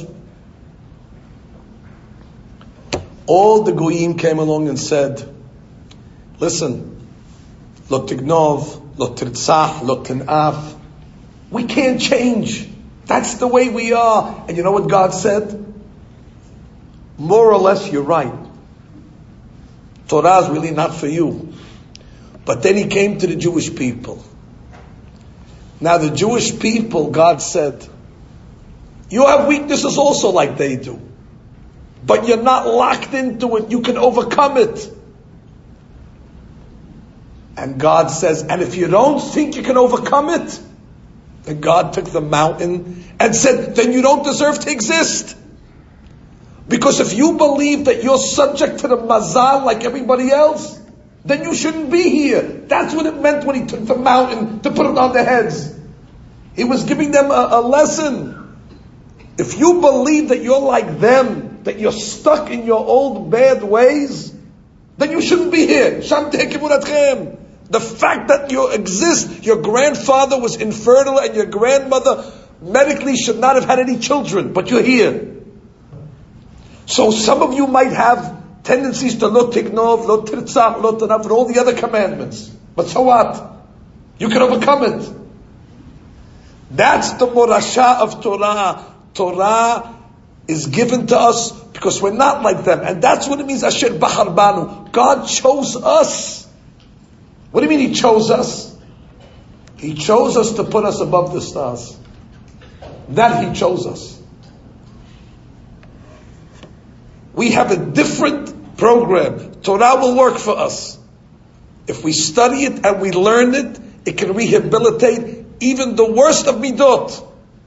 all the goyim came along and said, listen, lo tignov, lo tirtzach, lo tin'af. We can't change. That's the way we are. And you know what God said? More or less, you're right. Torah is really not for you. But then he came to the Jewish people. Now the Jewish people, God said, you have weaknesses also like they do. But you're not locked into it. You can overcome it. And God says, and if you don't think you can overcome it, then God took the mountain and said, then you don't deserve to exist. Because if you believe that you're subject to the mazal like everybody else, then you shouldn't be here. That's what it meant when he took the mountain to put it on their heads. He was giving them a lesson. If you believe that you're like them, that you're stuck in your old bad ways, then you shouldn't be here. Sham tehei kiburatchem. The fact that you exist, your grandfather was infertile and your grandmother medically should not have had any children, but you're here. So some of you might have tendencies to lo tignov, lo tirtzach, lo tanaf, and all the other commandments. But so what? You can overcome it. That's the morasha of Torah. Torah is given to us because we're not like them. And that's what it means, Asher Bachar Banu. God chose us. What do you mean He chose us? He chose us to put us above the stars. That He chose us. We have a different program. Torah will work for us. If we study it and we learn it, it can rehabilitate even the worst of midot.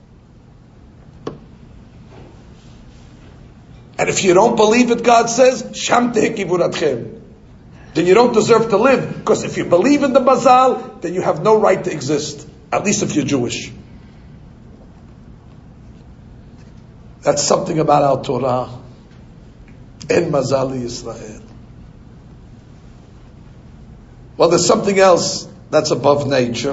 And if you don't believe it, God says, Sham tehei kiburatchem. Then you don't deserve to live. Because if you believe in the mazal, then you have no right to exist. At least if you're Jewish. That's something about our Torah. En mazal Yisrael. Well, there's something else that's above nature.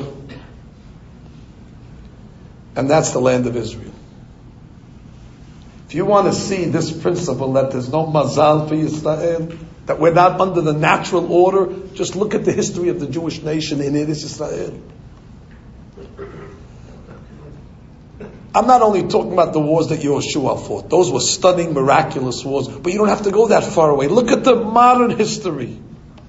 And that's the land of Israel. If you want to see this principle that there's no mazal for Yisrael, that we're not under the natural order, just look at the history of the Jewish nation in Eretz Yisrael. I'm not only talking about the wars that Yehoshua fought. Those were stunning, miraculous wars. But you don't have to go that far away. Look at the modern history.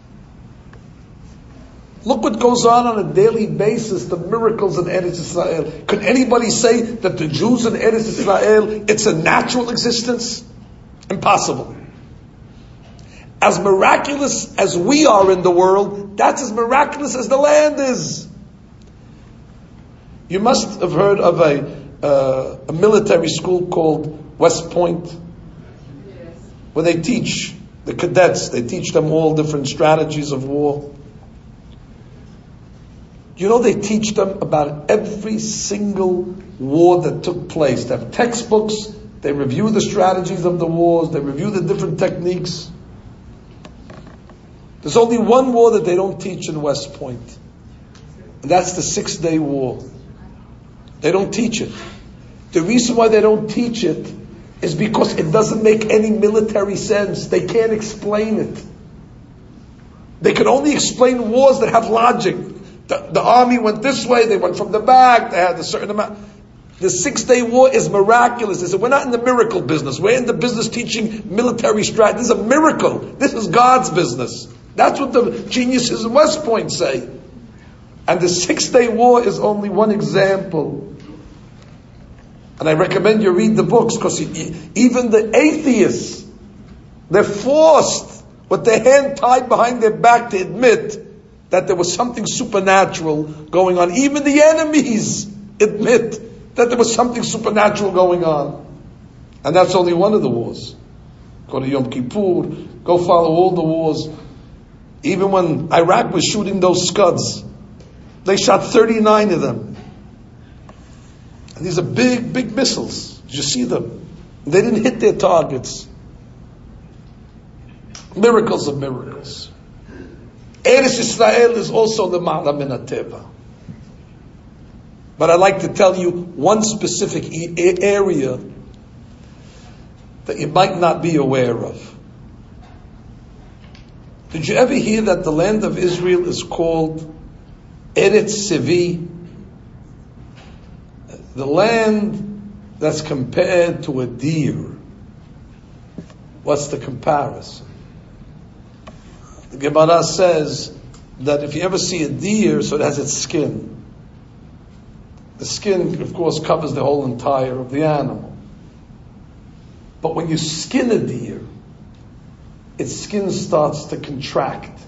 Look what goes on a daily basis, the miracles in Eretz Yisrael. Could anybody say that the Jews in Eretz Yisrael, it's a natural existence? Impossible. As miraculous as we are in the world, that's as miraculous as the land is. You must have heard of a military school called West Point, where they teach the cadets, they teach them all different strategies of war. You know, they teach them about every single war that took place. They have textbooks, they review the strategies of the wars, they review the different techniques. There's only one war that they don't teach in West Point. And that's the 6-Day War. They don't teach it. The reason why they don't teach it is because it doesn't make any military sense. They can't explain it. They can only explain wars that have logic. The army went this way, they went from the back, they had a certain amount. The 6-Day War is miraculous. They said, we're not in the miracle business. We're in the business teaching military strategy. This is a miracle. This is God's business. That's what the geniuses in West Point say. And the 6-Day War is only one example. And I recommend you read the books, because even the atheists, they're forced with their hand tied behind their back to admit that there was something supernatural going on. Even the enemies admit that there was something supernatural going on. And that's only one of the wars. Go to Yom Kippur, go follow all the wars. Even when Iraq was shooting those Scuds, they shot 39 of them. And these are big, big missiles. Did you see them? They didn't hit their targets. Miracles of miracles. Eretz Yisrael is also the Ma'ala min HaTeva. But I'd like to tell you one specific area that you might not be aware of. Did you ever hear that the land of Israel is called Eretz Sevi? The land that's compared to a deer. What's the comparison? The Gemara says that if you ever see a deer, so it has its skin. The skin, of course, covers the whole entire of the animal. But when you skin a deer, its skin starts to contract.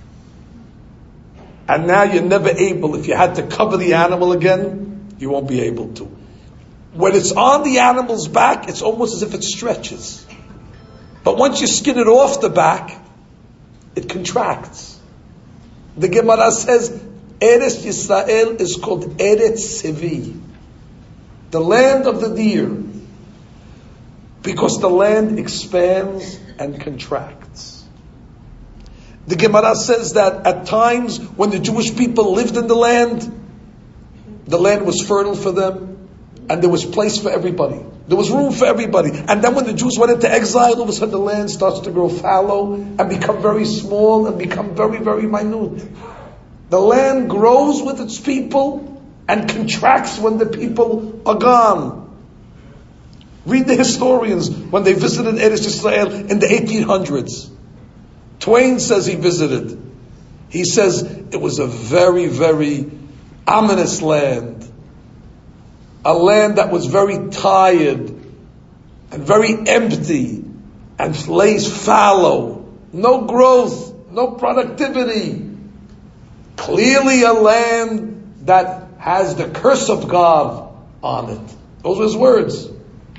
And now you're never able, if you had to cover the animal again, you won't be able to. When it's on the animal's back, it's almost as if it stretches. But once you skin it off the back, it contracts. The Gemara says, Eretz Yisrael is called Eretz Sevi, the land of the deer, Because the land expands and contracts. The Gemara says that at times when the Jewish people lived in the land was fertile for them, and there was place for everybody. There was room for everybody. And then when the Jews went into exile, all of a sudden the land starts to grow fallow and become very small and become very, very minute. The land grows with its people and contracts when the people are gone. Read the historians when they visited Eretz Israel in the 1800s. Twain says he visited. He says it was a very, very ominous land. A land that was very tired and very empty and lays fallow. No growth, no productivity. Clearly a land that has the curse of God on it. Those were his words.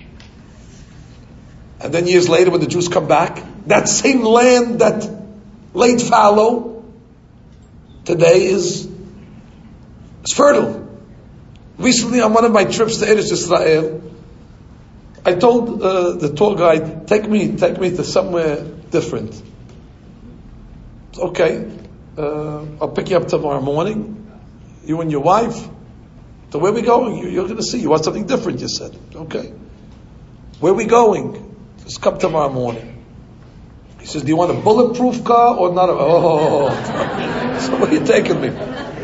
And then years later when the Jews come back, that same land that laid fallow today is fertile. Recently on one of my trips to Eretz Israel, I told the tour guide, take me to somewhere different. Okay, I'll pick you up tomorrow morning, you and your wife. So where are we going? You're going to see. You want something different, you said. Okay. Where are we going? Just come tomorrow morning. He says, do you want a bulletproof car or not? So where are you taking me?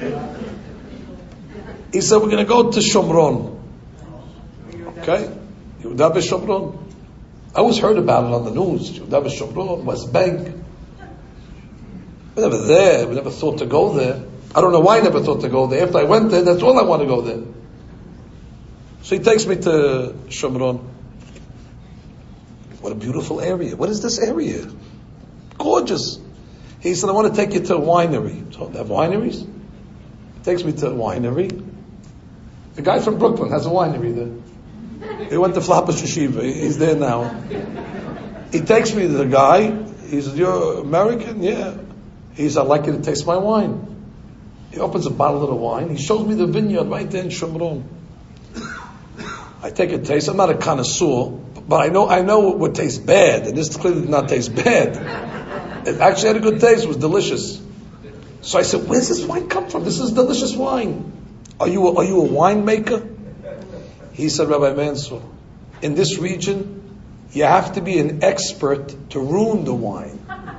He said, we're going to go to Shomron. Okay? Yehuda Shomron. I always heard about it on the news. Yehuda Shomron, West Bank. We're never there. We never thought to go there. I don't know why I never thought to go there. After I went there, that's all I want to go there. So he takes me to Shomron. What a beautiful area. What is this area? Gorgeous. He said, I want to take you to a winery. So they have wineries? He takes me to a winery. The guy from Brooklyn has a winery there. He went to Flappers Yeshiva. He's there now. He takes me to the guy. He says, you're American? Yeah. He says, I'd like you to taste my wine. He opens a bottle of the wine. He shows me the vineyard right there in Shomron. I take a taste. I'm not a connoisseur, but I know it would taste bad, and this clearly did not taste bad. It actually had a good taste. It was delicious. So I said, where's this wine come from? This is delicious wine. Are you a winemaker? He said, Rabbi Mansour, in this region, you have to be an expert to ruin the wine.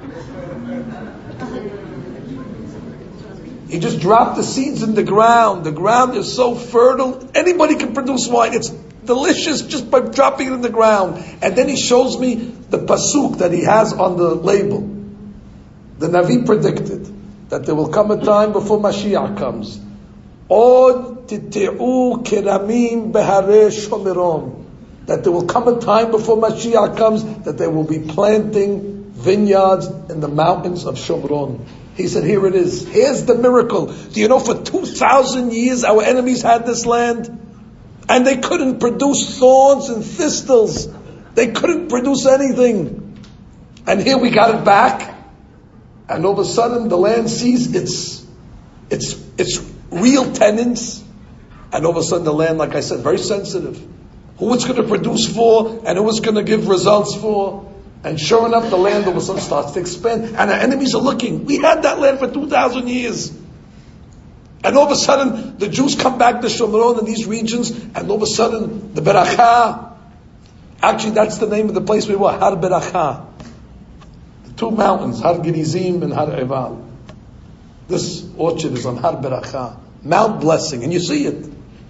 He just dropped the seeds in the ground. The ground is so fertile. Anybody can produce wine. It's delicious just by dropping it in the ground. And then he shows me the pasuk that he has on the label. The Navi predicted that there will come a time before Mashiach comes. Od titeu keramim behare shomeron. That there will come a time before Mashiach comes that they will be planting vineyards in the mountains of Shomron. He said, here it is. Here's the miracle. Do you know for 2,000 years our enemies had this land? And they couldn't produce thorns and thistles. They couldn't produce anything. And here we got it back. And all of a sudden the land sees its real tenants. And all of a sudden the land, like I said, very sensitive. Who it's going to produce for and who it's going to give results for. And sure enough, the land all of a sudden starts to expand. And our enemies are looking. We had that land for 2,000 years. And all of a sudden, the Jews come back to Shomron in these regions. And all of a sudden, the Beracha. Actually, that's the name of the place we were. Har Beracha. The two mountains, Har Gerizim and Har Eval. This orchard is on Har Beracha. Mount Blessing. And you see it.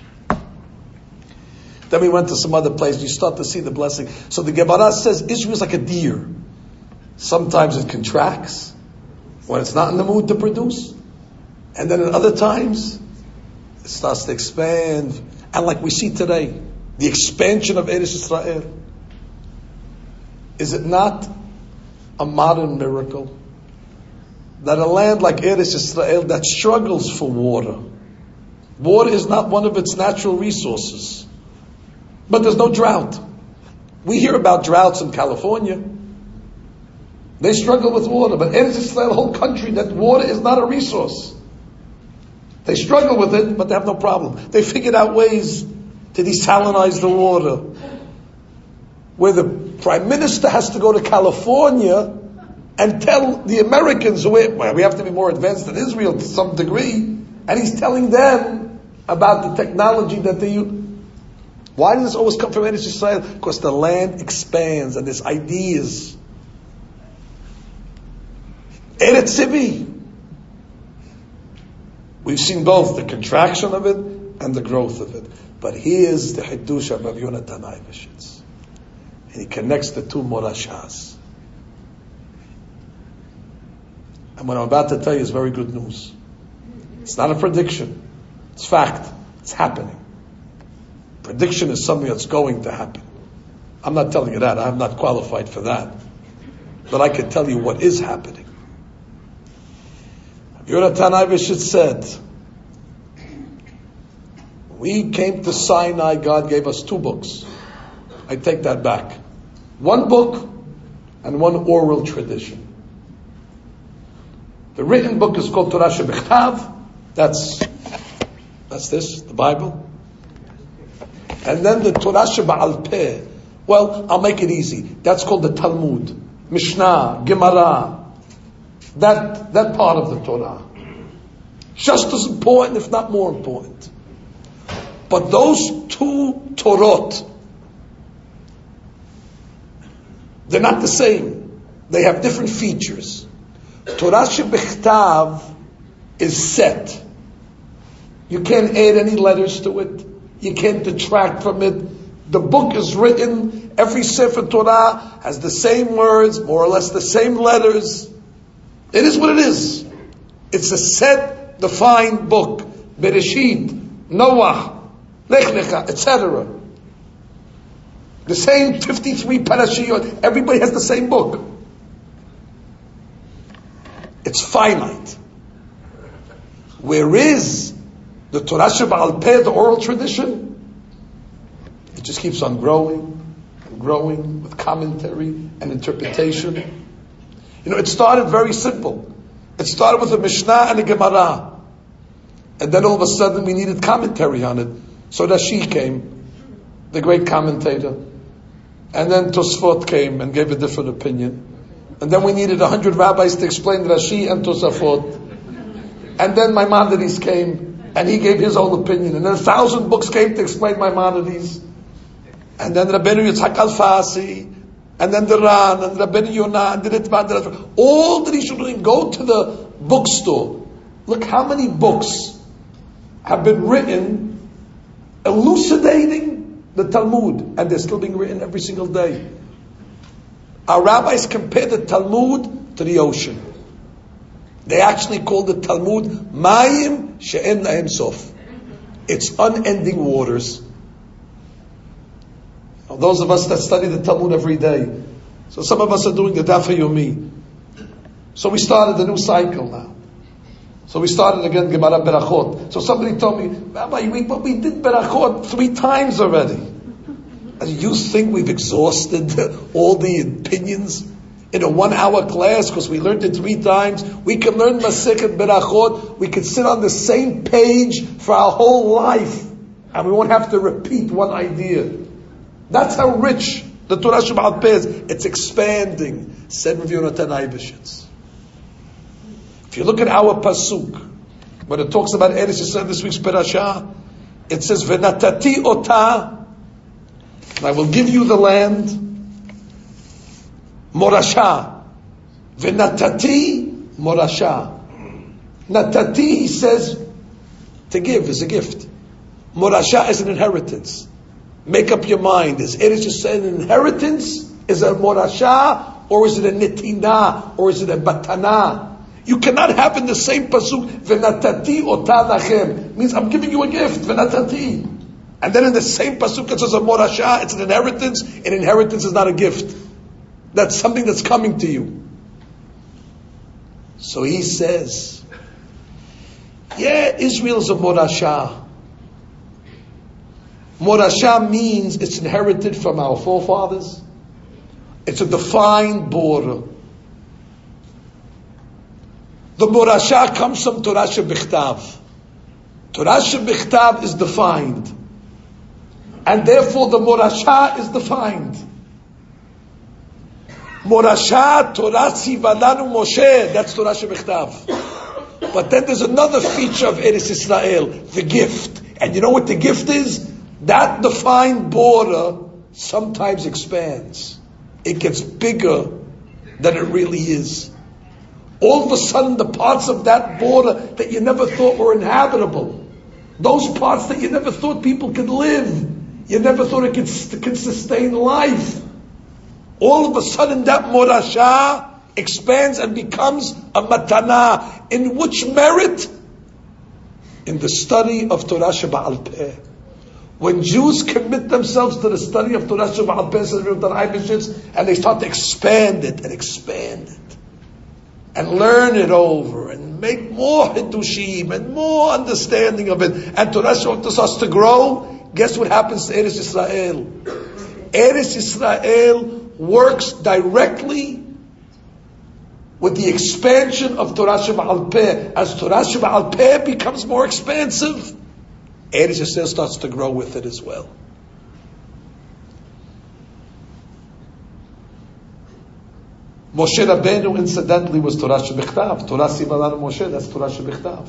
Then we went to some other place. You start to see the blessing. So the Gemara says Israel is like a deer. Sometimes it contracts when it's not in the mood to produce, and then at other times it starts to expand. And like we see today, the expansion of Eretz Israel. Is it not a modern miracle that a land like Eretz Israel that struggles for water is not one of its natural resources? But there's no drought. We hear about droughts in California. They struggle with water. But Eretz Israel, the whole country, that water is not a resource. They struggle with it, but they have no problem. They figured out ways to desalinize the water. Where the Prime Minister has to go to California and tell the Americans, we have to be more advanced than Israel to some degree, and he's telling them about the technology that they use. Why does this always come from Eretz Yisrael? Because the land expands and there's ideas. Eretz Zivi. We've seen both the contraction of it and the growth of it. But here's the Hiddush of Rav Yonatan Eibeshitz. And he connects the two Morashas. And what I'm about to tell you is very good news. It's not a prediction. It's fact. It's happening. Prediction is something that's going to happen. I'm not telling you that. I'm not qualified for that. But I can tell you what is happening. Yonatan Eibeshitz said, we came to Sinai, God gave us 2 books. I take that back. 1 book and 1 oral tradition. The written book is called Torah Shebichtav. That's this, the Bible. And then the Torah Sheba'al Peh. Well, I'll make it easy. That's called the Talmud, Mishnah, Gemara. That part of the Torah. Just as important, if not more important. But those 2 Torot, they're not the same. They have different features. Torah Shebichtav is set. You can't add any letters to it. You can't detract from it. The book is written. Every Sefer Torah has the same words, more or less the same letters. It is what it is. It's a set, defined book. Bereshit, Noah, Lech Lecha, etc. The same 53 parashiyot. Everybody has the same book. It's finite. Where is the Torah Sheba'al Peh, the oral tradition? It just keeps on growing and growing with commentary and interpretation. It started very simple. It started with a Mishnah and a Gemara. And then all of a sudden we needed commentary on it. So Rashi came, the great commentator. And then Tosfot came and gave a different opinion. And then we needed 100 rabbis to explain Rashi and Tosafot. And then Maimonides came and he gave his own opinion. And then 1,000 books came to explain Maimonides. And then Rabbeinu Yitzhak Alfasi. And then the Ran, and Rabbeinu Yonah, and the Ritvan. All the Rishonim go to the bookstore. Look how many books have been written elucidating the Talmud. And they're still being written every single day. Our rabbis compare the Talmud to the ocean. They actually call the Talmud Mayim She'en Lahem Sof. It's unending waters. Now, those of us that study the Talmud every day, so some of us are doing the Daf Yomi. So we started a new cycle now. So we started again Gemara Berachot. So somebody told me, Rabbi, we did Berachot 3 times already. You think we've exhausted all the opinions in a 1-hour class because we learned it 3 times? We can learn Masechet Berachot. We can sit on the same page for our whole life, and we won't have to repeat one idea. That's how rich the Torah Sheba'al Peh is. It's expanding. Said Rav Yonatan Eibeshitz. If you look at our pasuk, when it talks about Eretz Yisrael, this week's parasha, it says, "V'natati ota," and I will give you the land, morasha. V'natati morasha. Natati, he says, to give is a gift. Morasha is an inheritance. Make up your mind. Is Eretz Yisrael an inheritance? Is it a morasha? Or is it a nitina? Or is it a batana? You cannot have in the same pasuk, v'natati ota lachem. Means I'm giving you a gift, v'natati. And then in the same pasuk it says a morasha, it's an inheritance. An inheritance is not a gift. That's something that's coming to you. So he says, yeah, Israel is a morasha. Morasha means it's inherited from our forefathers. It's a defined border. The morasha comes from Torah Shebichtav. Torah Shebichtav is defined. And therefore the morasha is defined. Morasha Torah Sivalanu Moshe, that's Torah Shebichtav. But then there's another feature of Eretz Israel, the gift. And you know what the gift is? That defined border sometimes expands. It gets bigger than it really is. All of a sudden, the parts of that border that you never thought were inhabitable, those parts that you never thought people could live, you never thought it could sustain life, all of a sudden that morasha expands and becomes a matana. In which merit? In the study of Torah Sheba'al Peh. When Jews commit themselves to the study of Torah Sheba'al Peh, and they start to expand it, and learn it over, and make more Hiddushim, and more understanding of it, and Torah wants us to grow, guess what happens to Eretz Israel? Eretz Israel works directly with the expansion of Torah Sheba'al Peh. As Torah Sheba'al Peh becomes more expansive, Eretz Yisrael starts to grow with it as well. Moshe Rabbeinu, incidentally, was Torah Shebichtav. Torah Sivalanu Moshe, that's Torah Shebichtav.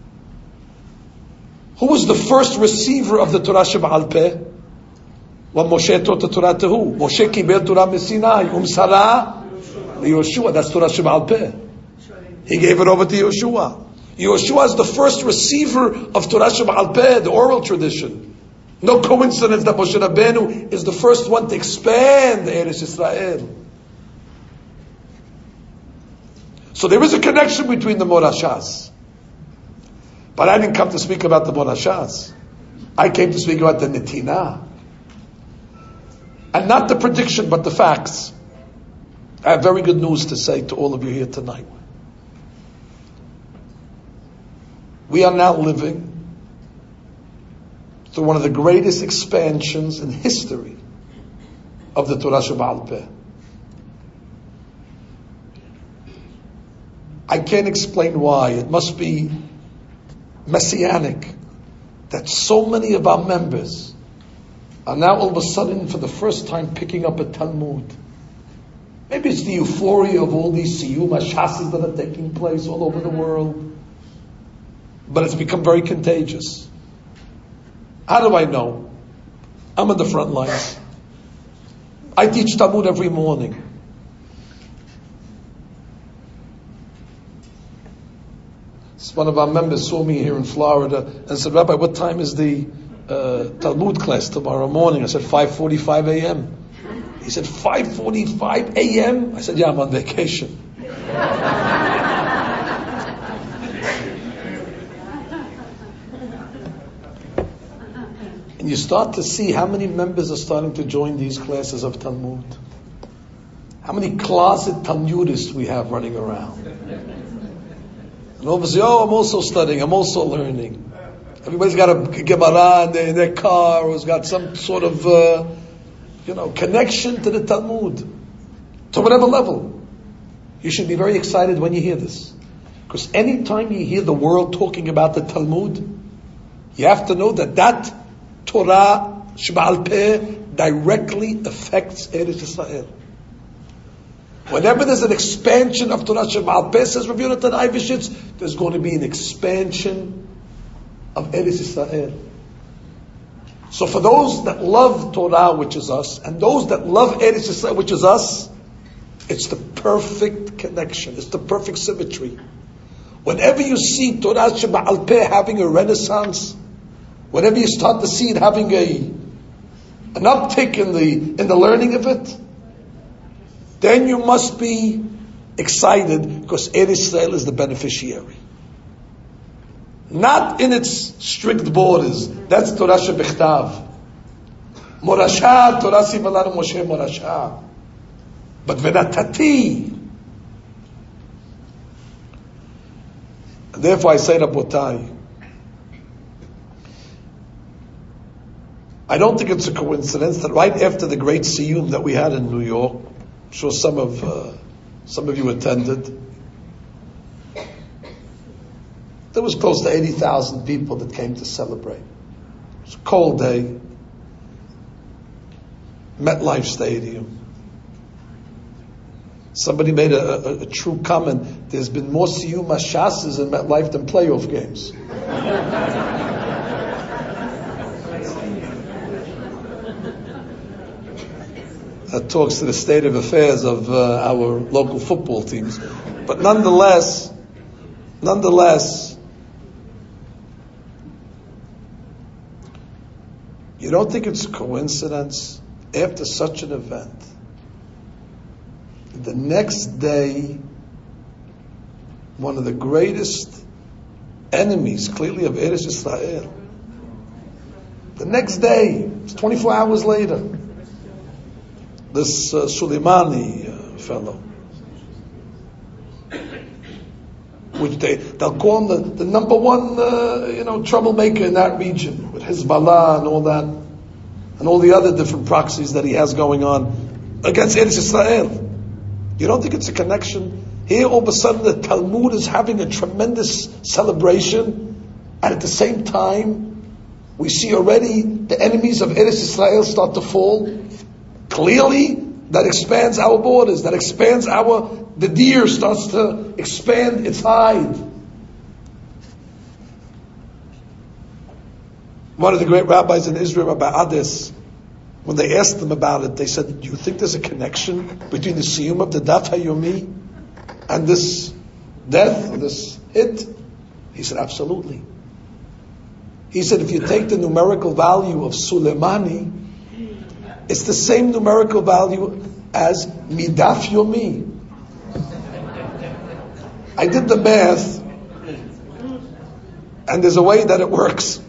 Who was the first receiver of the Torah Sheba'al Peh? When Moshe taught the Torah to who? Moshe kibel Torah Mesinai, Sara Yoshua, that's Torah Sheba'al Peh. He gave it over to Yoshua. Yoshua is the first receiver of Torah Sheba'al Peh, the oral tradition. No coincidence that Moshe Rabbeinu is the first one to expand the Eretz Israel. So there is a connection between the Morashas. But I didn't come to speak about the Morashas. I came to speak about the Netina. And not the prediction, but the facts. I have very good news to say to all of you here tonight. We are now living through one of the greatest expansions in history of the Torah Sheba'al Peh. I can't explain why. It must be messianic that so many of our members are now all of a sudden for the first time picking up a Talmud. Maybe it's the euphoria of all these siyum hashasas that are taking place all over the world. But it's become very contagious. How do I know? I'm on the front lines. I teach Talmud every morning. One of our members saw me here in Florida and said, Rabbi, what time is the Talmud class tomorrow morning? I said, 5:45 a.m. He said, 5:45 a.m.? I said, yeah, I'm on vacation. And you start to see how many members are starting to join these classes of Talmud. How many closet Talmudists we have running around. And all of us say, oh, I'm also studying, I'm also learning. Everybody's got a Gemara in their car, or has got some sort of, connection to the Talmud. To whatever level. You should be very excited when you hear this. Because anytime you hear the world talking about the Talmud, you have to know that Torah Sheba'al Peh directly affects Eretz Yisrael. Whenever there's an expansion of Torah Sheba'al Peh, says Rav Yonatan Eibeshitz, there's going to be an expansion of Eretz Yisrael. So for those that love Torah, which is us, and those that love Eretz Yisrael, which is us, it's the perfect connection. It's the perfect symmetry. Whenever you see Torah Sheba'al Peh having a renaissance, whenever you start to see it having an uptick in the learning of it, then you must be excited because Eretz Yisrael is the beneficiary. Not in its strict borders. That's Torah Shebichtav. Morasha, Torah Sivalanu Moshe Morasha. But Venatati. Therefore I say, Rabotai, I don't think it's a coincidence that right after the great Siyum that we had in New York, I'm sure some of you attended, there was close to 80,000 people that came to celebrate. It was a cold day. MetLife Stadium. Somebody made a true comment. There's been more Siyum HaShas's in MetLife than playoff games. That talks to the state of affairs of our local football teams. But nonetheless, you don't think it's a coincidence after such an event, the next day, one of the greatest enemies, clearly, of Eretz Yisrael, the next day, it's 24 hours later, this Soleimani fellow, which they'll call him the number one troublemaker in that region, with Hezbollah and all that, and all the other different proxies that he has going on against Eretz Yisrael. You don't think it's a connection? Here, all of a sudden, the Talmud is having a tremendous celebration, and at the same time, we see already the enemies of Eretz Yisrael start to fall. Clearly, that expands our borders, the deer starts to expand its hide. One of the great rabbis in Israel, Rabbi Ades, when they asked them about it, they said, do you think there's a connection between the siyum of the Daf HaYomi and this death, this hit? He said, absolutely. He said, if you take the numerical value of Soleimani, it's the same numerical value as Midaf Yomi. I did the math, and there's a way that it works.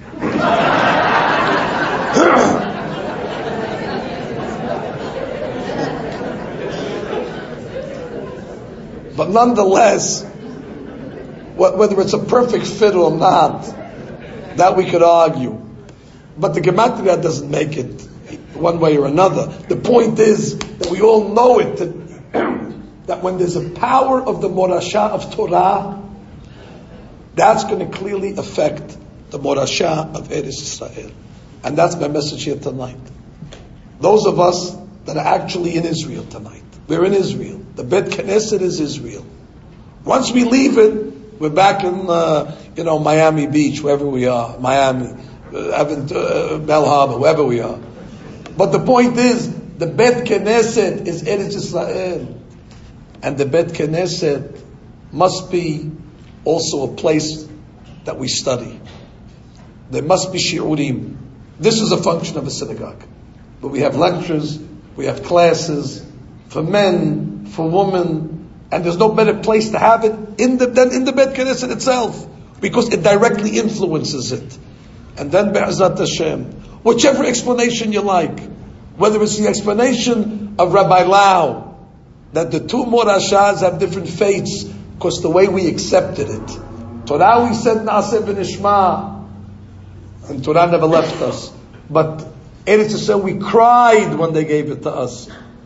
But nonetheless, whether it's a perfect fit or not, that we could argue. But the Gematria doesn't make it one way or another. The point is that we all know it, that when there's a power of the Morashah of Torah, that's going to clearly affect the Morashah of Eretz Yisrael. And that's my message here tonight. Those of us that are actually in Israel tonight, we're in Israel. The Bet Knesset is Israel. Once we leave it, we're back in Miami Beach, wherever we are, Miami, Bell Harbor, wherever we are. But the point is, the Bet Knesset is Eretz Yisrael. And the Bet Knesset must be also a place that we study. There must be shiurim. This is a function of a synagogue. But we have lectures, we have classes for men, for women, and there's no better place to have it than in the Bet Knesset itself, because it directly influences it. And then Be'ezat Hashem, whichever explanation you like, whether it's the explanation of Rabbi Lau, that the two Morashahs have different fates, because the way we accepted it. Torah we said Na'aseh v'nishma, and Torah never left us. But Eretz Yisrael, we cried when they gave it to us.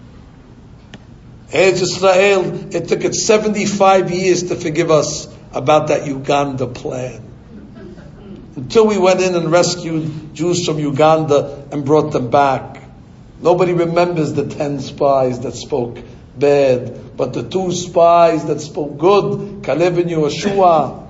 Eretz Yisrael, it took it 75 years to forgive us about that Uganda plan. Until we went in and rescued Jews from Uganda and brought them back. Nobody remembers the 10 spies that spoke bad, but the 2 spies that spoke good, Caleb and Yehoshua,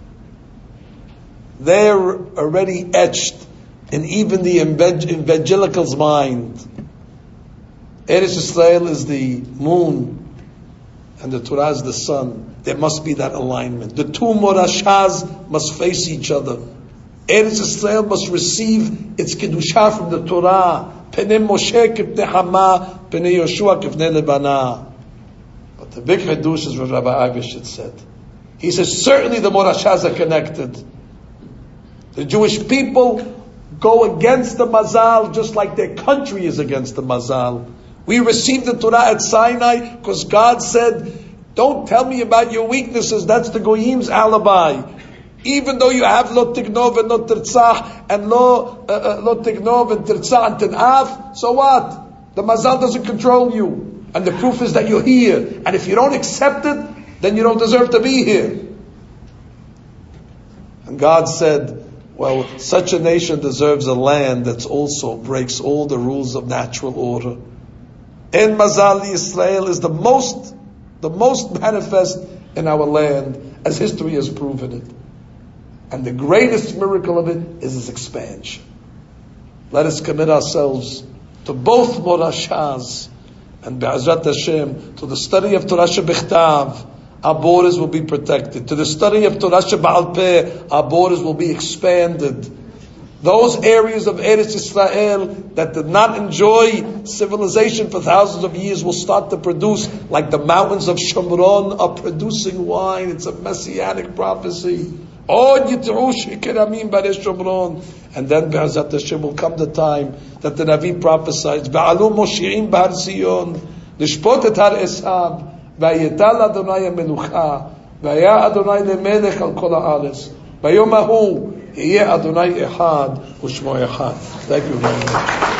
they're already etched in even the evangelical's mind. Eretz Yisrael is the moon, and the Torah is the sun. There must be that alignment. The 2 Morashahs must face each other. Eretz Yisrael must receive its Kedushah from the Torah. Penei Moshe kipnei Hama, Penei Yoshua kipnei Lebana. But the big Hadush is what Rabbi Iveshit said. He says, certainly the Morashahs are connected. The Jewish people go against the Mazal just like their country is against the Mazal. We received the Torah at Sinai because God said, don't tell me about your weaknesses, that's the Goyim's alibi. Even though you have lo tignov and lo tirtzach and lo tignov and tirtzach and tin'af, so what? The Mazal doesn't control you. And the proof is that you're here. And if you don't accept it, then you don't deserve to be here. And God said, well, such a nation deserves a land that also breaks all the rules of natural order. En Mazal Yisrael is the most the most manifest in our land, as history has proven it. And the greatest miracle of it is its expansion. Let us commit ourselves to both Morashas and Be'ezrat Hashem, to the study of Torah Shebichtav. Our borders will be protected. To the study of Torah She'Ba'al Peh, our borders will be expanded. Those areas of Eretz Israel that did not enjoy civilization for thousands of years will start to produce, like the mountains of Shomron are producing wine. It's a messianic prophecy. And then Be'ezrat Hashem will come the time that the Navi prophesies, Ba'alu Moshi'im B'Har Zion, Nishpot et Har Esav, Vayetal Adonai Melucha, Vaya Adonai Lemelech al Kol Haaretz, Vayom Hahu, Yeh Adonai Echad, Ushmo Echad. Thank you very much.